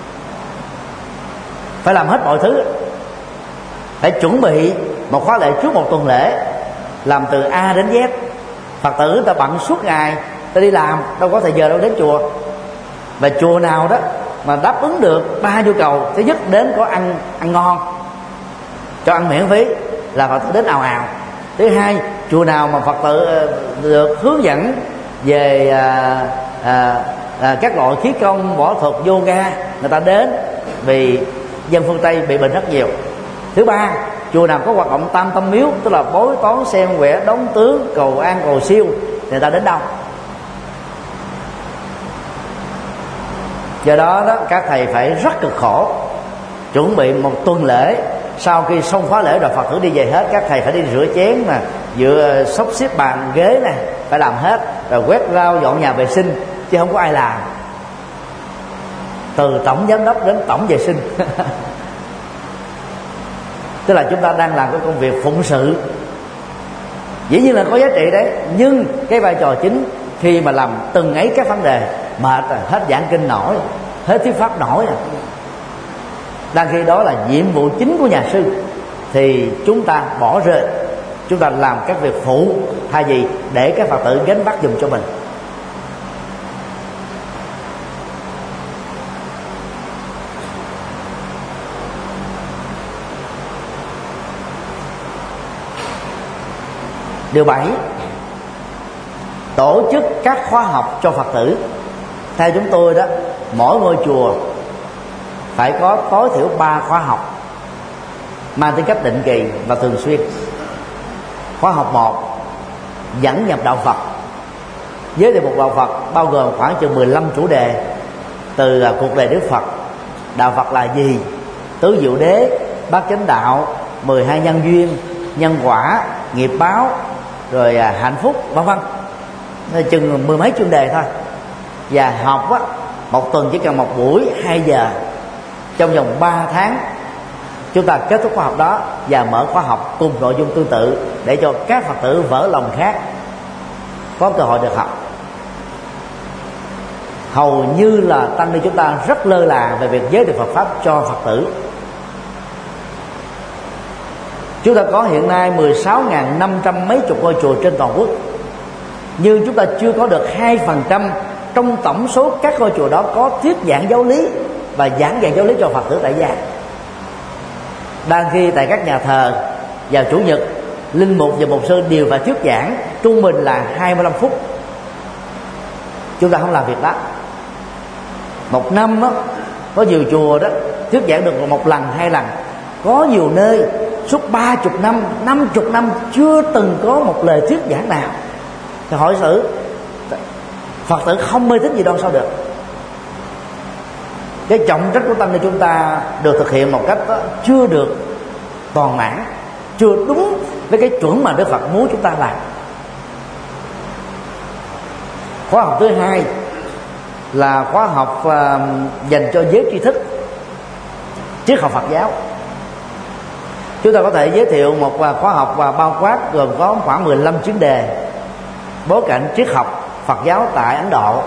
phải làm hết mọi thứ, phải chuẩn bị một khóa lễ trước một tuần lễ, làm từ A đến Z. Phật tử ta bận suốt ngày, ta đi làm đâu có thời giờ đâu đến chùa. Và chùa nào đó mà đáp ứng được ba nhu cầu: thứ nhất đến có ăn ăn ngon, cho ăn miễn phí là Phật tử đến ào ào. Thứ hai, chùa nào mà Phật tử được hướng dẫn về à, à, à, các loại khí công, võ thuật, yoga, người ta đến, vì dân phương Tây bị bệnh rất nhiều. Thứ ba, chùa nào có hoạt động tam tâm miếu, tức là bói toán, xem quẻ, đóng tướng, cầu an, cầu siêu, người ta đến đâu. Do đó, đó các thầy phải rất cực khổ, chuẩn bị một tuần lễ. Sau khi xong khóa lễ rồi Phật tử đi về hết, các thầy phải đi rửa chén mà dựa xốc xếp bàn ghế này phải làm hết, rồi quét rau dọn nhà vệ sinh, chứ không có ai làm, từ tổng giám đốc đến tổng vệ sinh. Tức là chúng ta đang làm cái công việc phụng sự, dĩ nhiên là có giá trị đấy, nhưng cái vai trò chính khi mà làm từng ấy các vấn đề mệt rồi, hết giảng kinh nổi, hết thuyết pháp nổi rồi. Đang khi đó là nhiệm vụ chính của nhà sư, thì chúng ta bỏ rơi, chúng ta làm các việc phụ thay vì để các Phật tử gánh vác giùm cho mình. Điều bảy, tổ chức các khóa học cho Phật tử. Theo chúng tôi đó, mỗi ngôi chùa phải có tối thiểu ba khóa học mang tính cách định kỳ và thường xuyên. Khóa học một, dẫn nhập đạo Phật, giới thiệu một đạo Phật bao gồm khoảng chừng mười lăm chủ đề, từ cuộc đời Đức Phật, đạo Phật là gì, tứ diệu đế, bát chánh đạo, mười hai nhân duyên, nhân quả, nghiệp báo, rồi à, hạnh phúc, vân vân, chừng mười mấy chuyên đề thôi. Và học á, một tuần chỉ cần một buổi hai giờ, trong vòng ba tháng chúng ta kết thúc khóa học đó và mở khóa học cùng nội dung tương tự để cho các Phật tử vỡ lòng khác có cơ hội được học. Hầu như là tăng ni chúng ta rất lơ là về việc giới thiệu Phật pháp cho Phật tử. Chúng ta có hiện nay mười sáu nghìn năm trăm mấy chục ngôi chùa trên toàn quốc, nhưng chúng ta chưa có được hai phần trăm trong tổng số các ngôi chùa đó có thuyết giảng giáo lý và giảng dạy giáo lý cho Phật tử tại gia. Đang khi tại các nhà thờ vào chủ nhật, linh mục và mục sư đều phải thuyết giảng trung bình là hai mươi lăm phút. Chúng ta không làm việc đó. Một năm đó, có nhiều chùa đó thuyết giảng được một lần hai lần, có nhiều nơi suốt ba chục năm, năm chục năm chưa từng có một lời thuyết giảng nào. Thì hỏi xử Phật tử không mê tín gì đâu sao được. Cái trọng trách của tăng ni chúng ta được thực hiện một cách đó, chưa được toàn mãn, chưa đúng với cái chuẩn mà Đức Phật muốn chúng ta làm. Khóa học thứ hai là khóa học uh, dành cho giới tri thức, triết học Phật giáo. Chúng ta có thể giới thiệu một uh, khóa học uh, bao quát gồm có khoảng mười lăm chuyên đề: bối cảnh triết học Phật giáo tại Ấn Độ,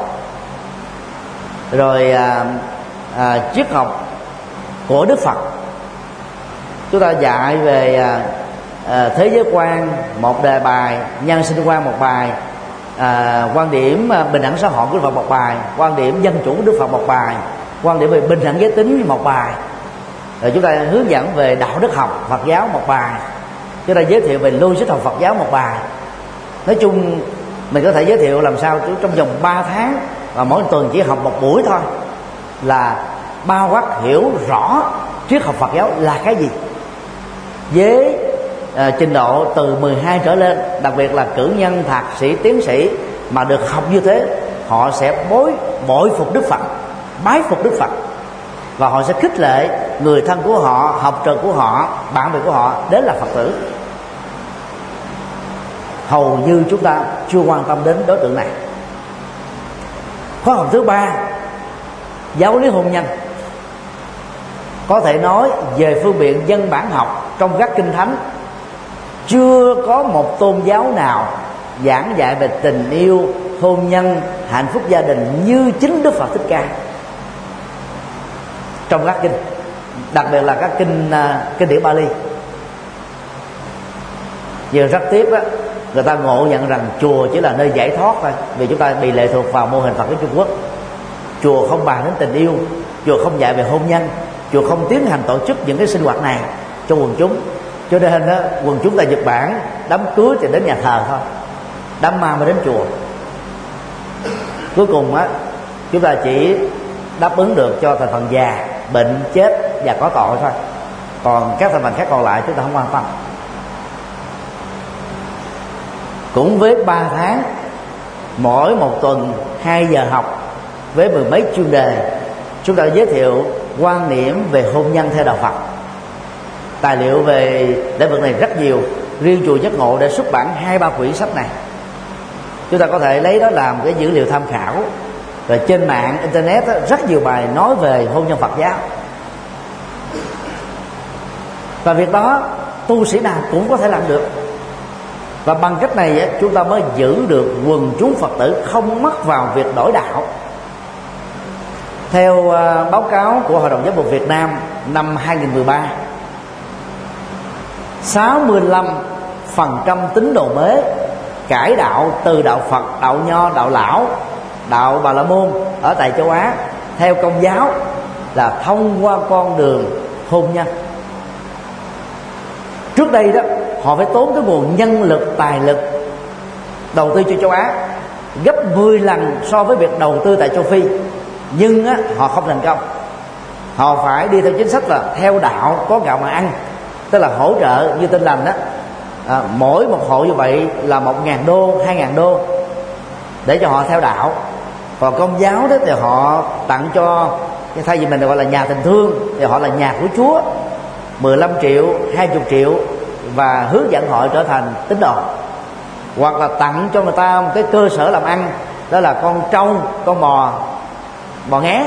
rồi uh, uh, triết học của Đức Phật. Chúng ta dạy về uh, uh, thế giới quan một đề bài, nhân sinh quan một bài, À, quan điểm à, bình đẳng xã hội của Đức Phật một bài, quan điểm dân chủ của Đức Phật một bài, quan điểm về bình đẳng giới tính một bài, rồi chúng ta hướng dẫn về đạo đức học Phật giáo một bài, chúng ta giới thiệu về logic học Phật giáo một bài. Nói chung mình có thể giới thiệu làm sao trong vòng ba tháng và mỗi tuần chỉ học một buổi thôi là bao quát hiểu rõ triết học Phật giáo là cái gì, với À, trình độ từ mười hai trở lên, đặc biệt là cử nhân, thạc sĩ, tiến sĩ mà được học như thế, họ sẽ bối bội phục Đức Phật, bái phục Đức Phật, và họ sẽ khích lệ người thân của họ, học trò của họ, bạn bè của họ đến là Phật tử. Hầu như chúng ta chưa quan tâm đến đối tượng này. Khóa học thứ ba, giáo lý hôn nhân. Có thể nói về phương diện dân bản học, trong các kinh thánh chưa có một tôn giáo nào giảng dạy về tình yêu, hôn nhân, hạnh phúc gia đình như chính Đức Phật Thích Ca trong các kinh, đặc biệt là các kinh uh, kinh điển Bali. Giờ rất tiếc đó, người ta ngộ nhận rằng chùa chỉ là nơi giải thoát thôi, vì chúng ta bị lệ thuộc vào mô hình Phật giáo Trung Quốc. Chùa không bàn đến tình yêu, chùa không dạy về hôn nhân, chùa không tiến hành tổ chức những cái sinh hoạt này cho quần chúng. Cho nên đó, quần chúng tại Nhật Bản đám cưới thì đến nhà thờ thôi, đám ma mới đến chùa. Cuối cùng á, chúng ta chỉ đáp ứng được cho thành phần già, bệnh, chết và có tội thôi. Còn các thành phần khác còn lại chúng ta không quan tâm. Cũng với ba tháng, mỗi một tuần hai giờ học với mười mấy chuyên đề, chúng ta giới thiệu quan niệm về hôn nhân theo đạo Phật. Tài liệu về lĩnh vực này rất nhiều. Riêng chùa Giác Ngộ đã xuất bản hai ba quyển sách này, chúng ta có thể lấy đó làm cái dữ liệu tham khảo. Rồi trên mạng internet đó, rất nhiều bài nói về hôn nhân Phật giáo. Và việc đó tu sĩ nào cũng có thể làm được. Và bằng cách này chúng ta mới giữ được quần chúng Phật tử không mắc vào việc đổi đạo. Theo uh, báo cáo của Hội đồng Giám mục Việt Nam năm hai nghìn mười ba, sáu mươi lăm phần trăm tín đồ mới cải đạo từ đạo Phật, đạo Nho, đạo Lão, đạo Bà La Môn ở tại châu Á theo Công giáo là thông qua con đường hôn nhân. Trước đây đó họ phải tốn cái nguồn nhân lực, tài lực đầu tư cho châu Á gấp mười lần so với việc đầu tư tại châu Phi, nhưng á, họ không thành công. Họ phải đi theo chính sách là theo đạo có gạo mà ăn, tức là hỗ trợ như Tin Lành đó, à, mỗi một hộ như vậy là một ngàn đô, hai ngàn đô để cho họ theo đạo. Còn Công giáo đó thì họ tặng cho, thay vì mình gọi là nhà tình thương thì họ là nhà của Chúa, mười lăm triệu, hai mươi triệu, và hướng dẫn họ trở thành tín đồ. Hoặc là tặng cho người ta một cái cơ sở làm ăn, đó là con trâu, con bò, bò nghé,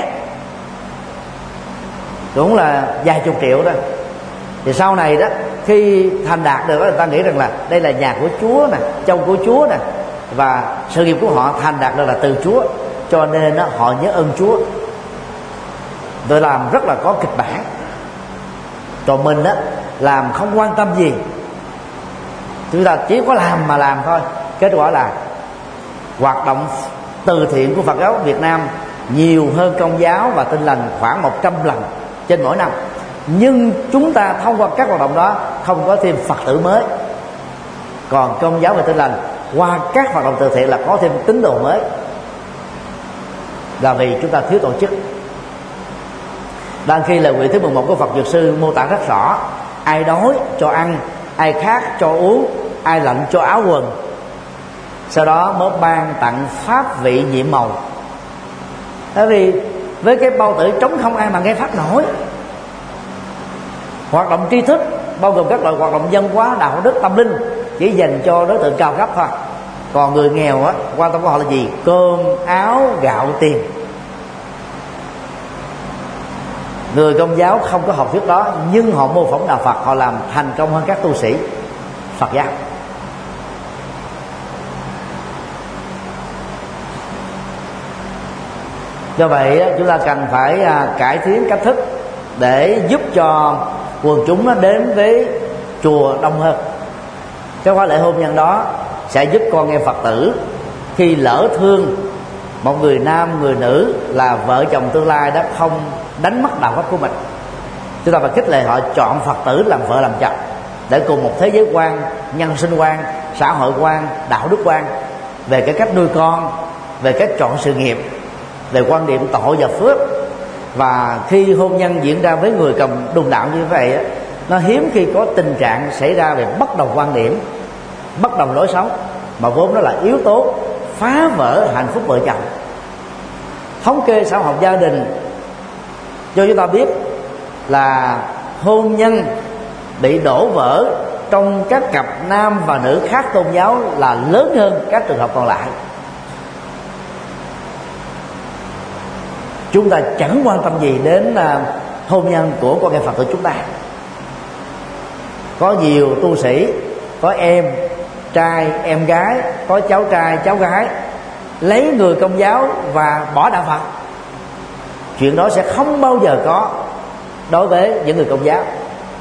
cũng là vài chục triệu đó. Thì sau này đó, khi thành đạt được đó, người ta nghĩ rằng là đây là nhà của Chúa nè, trâu của Chúa nè, và sự nghiệp của họ thành đạt được là từ Chúa, cho nên đó, họ nhớ ơn Chúa. Tôi làm rất là có kịch bản. Còn mình đó làm không quan tâm gì, chúng ta chỉ có làm mà làm thôi. Kết quả là hoạt động từ thiện của Phật giáo Việt Nam nhiều hơn Công giáo và Tin Lành khoảng một trăm lần trên mỗi năm. Nhưng chúng ta thông qua các hoạt động đó không có thêm Phật tử mới. Còn Công giáo và Tin Lành qua các hoạt động từ thiện là có thêm tín đồ mới, là vì chúng ta thiếu tổ chức. Đang khi là quyển thứ mười một của Phật Dược Sư mô tả rất rõ: ai đói cho ăn, ai khát cho uống, ai lạnh cho áo quần. Sau đó mới ban tặng pháp vị nhiệm màu. Tại vì với cái bao tử trống không ai mà nghe pháp nổi. Hoạt động tri thức bao gồm các loại hoạt động văn hóa, đạo đức, tâm linh chỉ dành cho đối tượng cao cấp thôi. Còn người nghèo á, quan tâm của họ là gì? Cơm, áo, gạo, tiền. Người Công giáo không có học thuyết đó, nhưng họ mô phỏng đạo Phật, họ làm thành công hơn các tu sĩ Phật giáo. Do vậy chúng ta cần phải cải tiến cách thức để giúp cho quần chúng nó đến với chùa đông hơn. Cái khóa lễ hôn nhân đó sẽ giúp con em Phật tử khi lỡ thương một người nam, người nữ là vợ chồng tương lai đó, không đánh mất đạo đức của mình. Chúng ta phải khích lệ họ chọn Phật tử làm vợ làm chồng, để cùng một thế giới quan, nhân sinh quan, xã hội quan, đạo đức quan, về cái cách nuôi con, về cách chọn sự nghiệp, về quan điểm tội và phước. Và khi hôn nhân diễn ra với người cầm đồng đạo như vậy, nó hiếm khi có tình trạng xảy ra về bất đồng quan điểm, bất đồng lối sống, mà vốn đó là yếu tố phá vỡ hạnh phúc vợ chồng. Thống kê xã hội học gia đình cho chúng ta biết là hôn nhân bị đổ vỡ trong các cặp nam và nữ khác tôn giáo là lớn hơn các trường hợp còn lại. Chúng ta chẳng quan tâm gì đến hôn nhân của con em Phật tử chúng ta. Có nhiều tu sĩ, có em trai, em gái, có cháu trai, cháu gái lấy người Công giáo và bỏ đạo Phật. Chuyện đó sẽ không bao giờ có đối với những người Công giáo.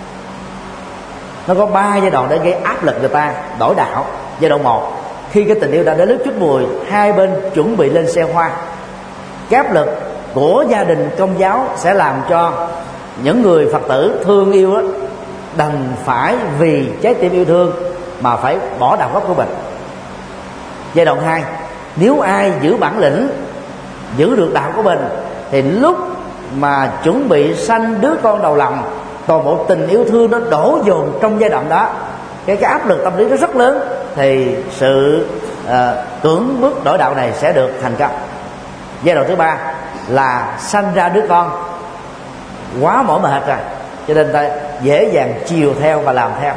Nó có ba giai đoạn để gây áp lực người ta đổi đạo. Giai đoạn một, khi cái tình yêu đã đến lúc chút mùi, hai bên chuẩn bị lên xe hoa. Cái áp lực của gia đình Công giáo sẽ làm cho những người Phật tử thương yêu đó, đành phải vì trái tim yêu thương mà phải bỏ đạo gốc của mình. Giai đoạn hai, nếu ai giữ bản lĩnh, giữ được đạo của mình, thì lúc mà chuẩn bị sanh đứa con đầu lòng, toàn bộ tình yêu thương nó đổ dồn trong giai đoạn đó, cái cái áp lực tâm lý nó rất lớn, thì sự uh, cưỡng bức đổi đạo này sẽ được thành công. Giai đoạn thứ ba là sanh ra đứa con quá mỏi mệt rồi, cho nên ta dễ dàng chiều theo và làm theo.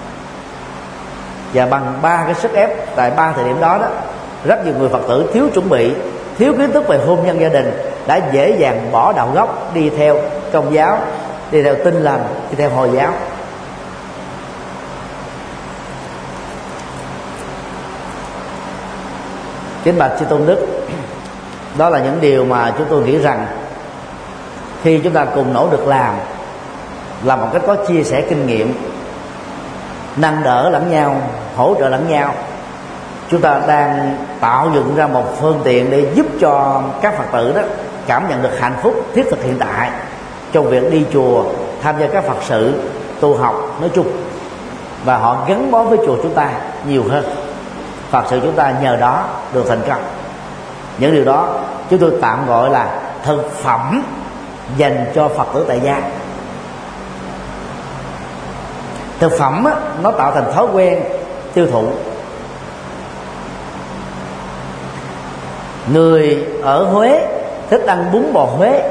Và bằng ba cái sức ép tại ba thời điểm đó đó, rất nhiều người Phật tử thiếu chuẩn bị, thiếu kiến thức về hôn nhân gia đình đã dễ dàng bỏ đạo gốc, đi theo Công giáo, đi theo Tin Lành, đi theo Hồi giáo. Kính bạch chư tôn đức, đó là những điều mà chúng tôi nghĩ rằng khi chúng ta cùng nỗ lực làm, làm một cách có chia sẻ kinh nghiệm, nâng đỡ lẫn nhau, hỗ trợ lẫn nhau, chúng ta đang tạo dựng ra một phương tiện để giúp cho các Phật tử đó cảm nhận được hạnh phúc thiết thực hiện tại trong việc đi chùa, tham gia các Phật sự, tu học nói chung, và họ gắn bó với chùa chúng ta nhiều hơn. Phật sự chúng ta nhờ đó được thành công. Những điều đó chúng tôi tạm gọi là thực phẩm dành cho Phật tử tại gia. Thực phẩm á, nó tạo thành thói quen tiêu thụ. Người ở Huế thích ăn bún bò Huế,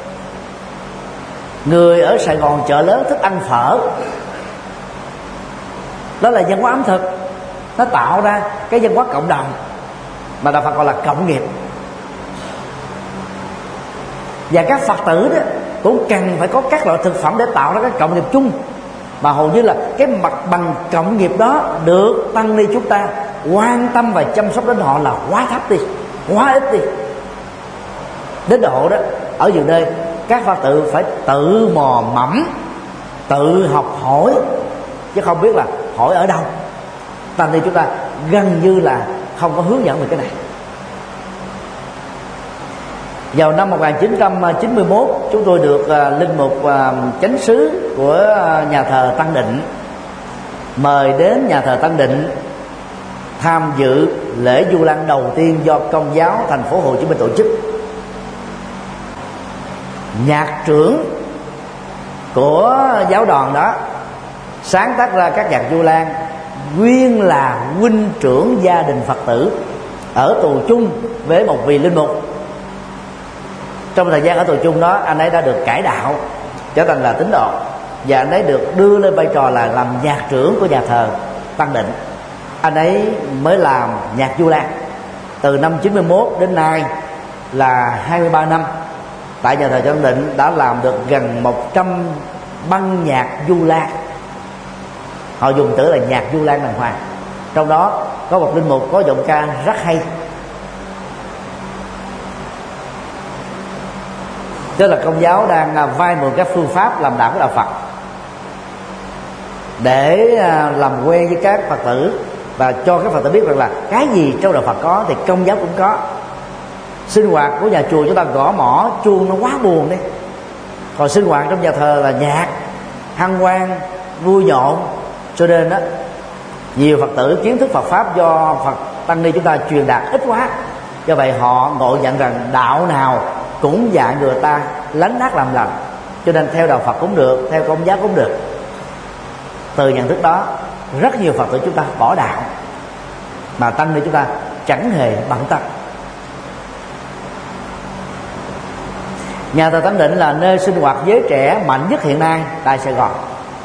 người ở Sài Gòn chợ lớn thích ăn phở. Đó là văn hóa ẩm thực, nó tạo ra cái văn hóa cộng đồng mà Đạo Phật gọi là cộng nghiệp. Và các Phật tử đó cũng cần phải có các loại thực phẩm để tạo ra cái cộng nghiệp chung, mà hầu như là cái mặt bằng cộng nghiệp đó được tăng ni chúng ta quan tâm và chăm sóc đến họ là quá thấp đi, quá ít đi, đến độ đó ở nhiều nơi các Phật tử phải tự mò mẫm, tự học hỏi, chứ không biết là hỏi ở đâu. Tăng ni chúng ta gần như là không có hướng dẫn về cái này. Vào năm một nghìn chín trăm chín mươi mốt, chúng tôi được uh, linh mục uh, chánh xứ của uh, nhà thờ Tăng Định mời đến nhà thờ Tăng Định tham dự lễ Vu Lan đầu tiên do Công giáo thành phố Hồ Chí Minh tổ chức. Nhạc trưởng của giáo đoàn đó sáng tác ra các nhạc Vu Lan, nguyên là huynh trưởng gia đình Phật tử ở tù chung với một vị linh mục. Trong thời gian ở tù chung đó, anh ấy đã được cải đạo trở thành là tín đồ, và anh ấy được đưa lên vai trò là làm nhạc trưởng của nhà thờ Tăng Định. Anh ấy mới làm nhạc Vu Lan từ năm chín mươi mốt đến nay là hai mươi ba năm. Tại nhà thờ Tăng Định đã làm được gần một trăm băng nhạc Vu Lan. Họ dùng từ là nhạc Vu Lan đàng hoàng. Trong đó có một linh mục có giọng ca rất hay. Tức là Công giáo đang vay mượn các phương pháp làm đạo của đạo Phật để làm quen với các Phật tử và cho các Phật tử biết rằng là cái gì trong đạo Phật có thì Công giáo cũng có. Sinh hoạt của nhà chùa chúng ta gõ mõ chuông nó quá buồn đi, còn sinh hoạt trong nhà thờ là nhạc hân hoan vui nhộn. Cho nên đó, nhiều Phật tử kiến thức Phật pháp do Phật tăng ni chúng ta truyền đạt ít quá, do vậy họ ngộ nhận rằng đạo nào cũng dạy người ta lánh ác làm lành, cho nên theo đạo Phật cũng được, theo Công giáo cũng được. Từ nhận thức đó, rất nhiều Phật tử chúng ta bỏ đạo, mà tăng ni chúng ta chẳng hề bận tâm. Nhà thờ Tăng Định là nơi sinh hoạt giới trẻ mạnh nhất hiện nay tại Sài Gòn.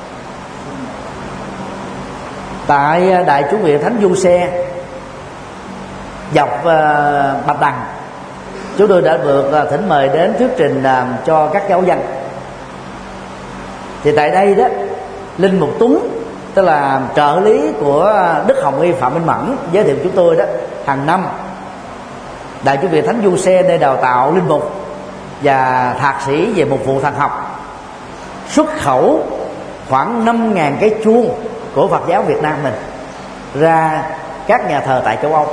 Tại Đại Chủ viện Thánh Du Xe dọc uh, Bạch Đằng, chúng tôi đã được uh, thỉnh mời đến thuyết trình uh, cho các giáo dân. Thì tại đây đó, Linh Mục Tuấn, tức là trợ lý của Đức Hồng Y Phạm Minh Mẫn, giới thiệu chúng tôi đó, hàng năm Đại Chủ viện Thánh Du Xe nơi đào tạo linh mục và thạc sĩ về mục vụ thần học xuất khẩu khoảng năm nghìn cái chuông của Phật giáo Việt Nam mình ra các nhà thờ tại châu Âu.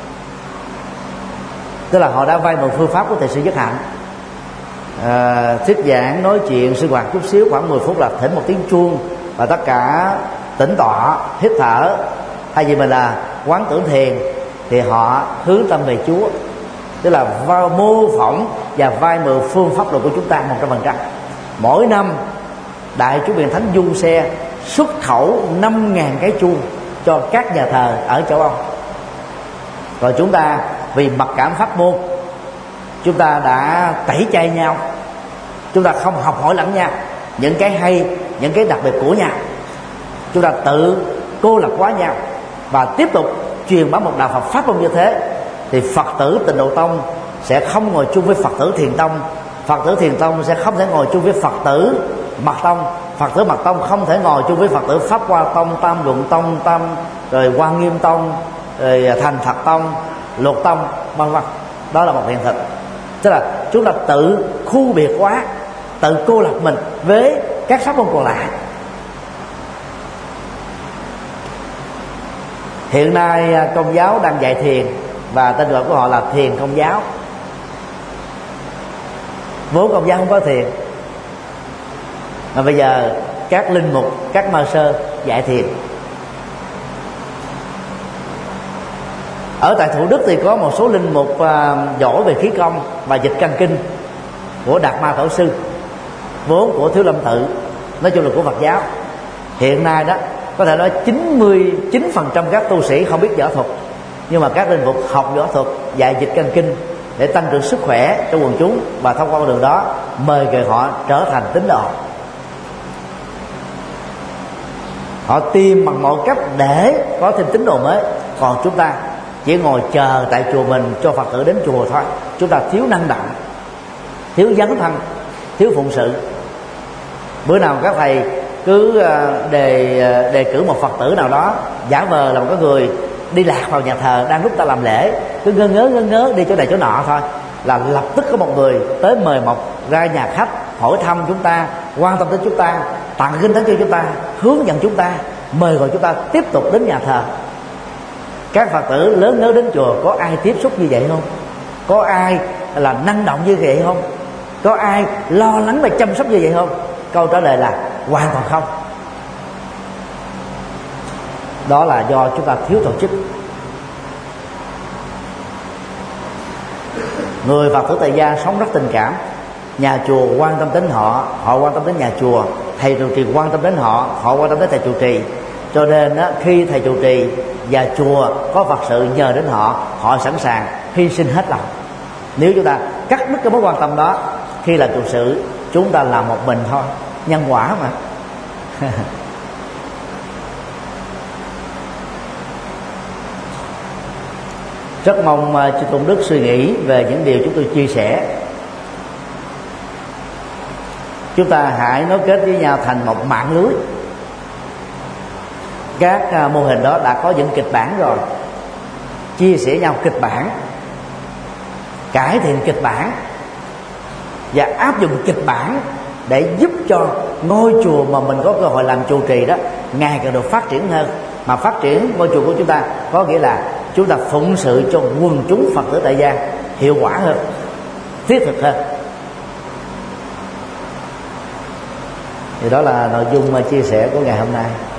Tức là họ đã vay một phương pháp của thầy sư Nhất Hạnh, à, thuyết giảng, nói chuyện, sinh hoạt chút xíu khoảng mười phút là thỉnh một tiếng chuông, và tất cả tĩnh tọa, hít thở, hay gì mình là quán tưởng thiền, thì họ hướng tâm về Chúa. Tức là mô phỏng và vai mượn phương pháp luật của chúng ta một trăm phần trăm. Mỗi năm Đại Chủ viện Thánh Du Xe xuất khẩu năm nghìn cái chuông cho các nhà thờ ở châu Âu. Rồi chúng ta vì mặc cảm pháp môn, chúng ta đã tẩy chay nhau, chúng ta không học hỏi lẫn nhau những cái hay, những cái đặc biệt của nhau, chúng ta tự cô lập quá nhau và tiếp tục truyền bá một đạo Phật pháp môn như thế, thì Phật tử Tịnh Độ Tông sẽ không ngồi chung với Phật tử Thiền Tông, Phật tử Thiền Tông sẽ không thể ngồi chung với Phật tử Mật Tông, Phật tử Mật Tông không thể ngồi chung với Phật tử Pháp Hoa Tông, Tam Luận Tông, Tam rồi Hoa Nghiêm Tông, rồi Thành Thật Tông, Luật Tông, vân vân. Đó là một hiện thực. Tức là chúng ta tự khu biệt quá, tự cô lập mình với các pháp môn còn lại. Hiện nay Công giáo đang dạy thiền, và tên gọi của họ là Thiền Công giáo. Vốn Công giáo không có thiền, mà bây giờ các linh mục, các ma sơ dạy thiền. Ở tại Thủ Đức thì có một số linh mục uh, giỏi về khí công và dịch căn kinh của Đạt Ma Tổ Sư, vốn của Thiếu Lâm Tự, nói chung là của Phật giáo. Hiện nay đó có thể nói chín mươi chín phần trăm các tu sĩ không biết võ thuật, nhưng mà các linh mục học võ thuật, dạy dịch căn kinh để tăng trưởng sức khỏe cho quần chúng, và thông qua con đường đó mời gọi họ trở thành tín đồ. Họ tìm bằng mọi cách để có thêm tín đồ mới. Còn chúng ta chỉ ngồi chờ tại chùa mình cho Phật tử đến chùa thôi. Chúng ta thiếu năng động, thiếu dấn thân, thiếu phụng sự. Bữa nào các thầy cứ đề đề cử một Phật tử nào đó giả vờ là một cái người đi lạc vào nhà thờ đang lúc ta làm lễ, cứ ngơ ngớ ngơ ngớ đi chỗ này chỗ nọ thôi, là lập tức có một người tới mời mọc ra nhà khách, hỏi thăm chúng ta, quan tâm đến chúng ta, tặng kinh thánh cho chúng ta, hướng dẫn chúng ta, mời gọi chúng ta tiếp tục đến nhà thờ. Các Phật tử lớn nhớ đến chùa có ai tiếp xúc như vậy không? Có ai là năng động như vậy không? Có ai lo lắng và chăm sóc như vậy không? Câu trả lời là hoàn toàn không. Đó là do chúng ta thiếu tổ chức. Người Phật tử tại gia sống rất tình cảm, nhà chùa quan tâm đến họ, họ quan tâm đến nhà chùa, thầy trụ trì quan tâm đến họ, họ quan tâm đến thầy trụ trì. Cho nên á, khi thầy trụ trì và chùa có Phật sự nhờ đến họ, họ sẵn sàng hy sinh hết lòng. Nếu chúng ta cắt đứt cái mối quan tâm đó, khi làm trụ sự chúng ta làm một mình thôi, nhân quả mà. Rất mong uh, chư Tôn Đức suy nghĩ về những điều chúng tôi chia sẻ. Chúng ta hãy nối kết với nhau thành một mạng lưới. Các uh, mô hình đó đã có những kịch bản rồi. Chia sẻ nhau kịch bản, cải thiện kịch bản và áp dụng kịch bản để giúp cho ngôi chùa mà mình có cơ hội làm trụ trì đó ngày càng được phát triển hơn. Mà phát triển ngôi chùa của chúng ta có nghĩa là chúng ta phụng sự cho quần chúng Phật tử tại gia hiệu quả hơn, thiết thực hơn. Thì đó là nội dung mà chia sẻ của ngày hôm nay.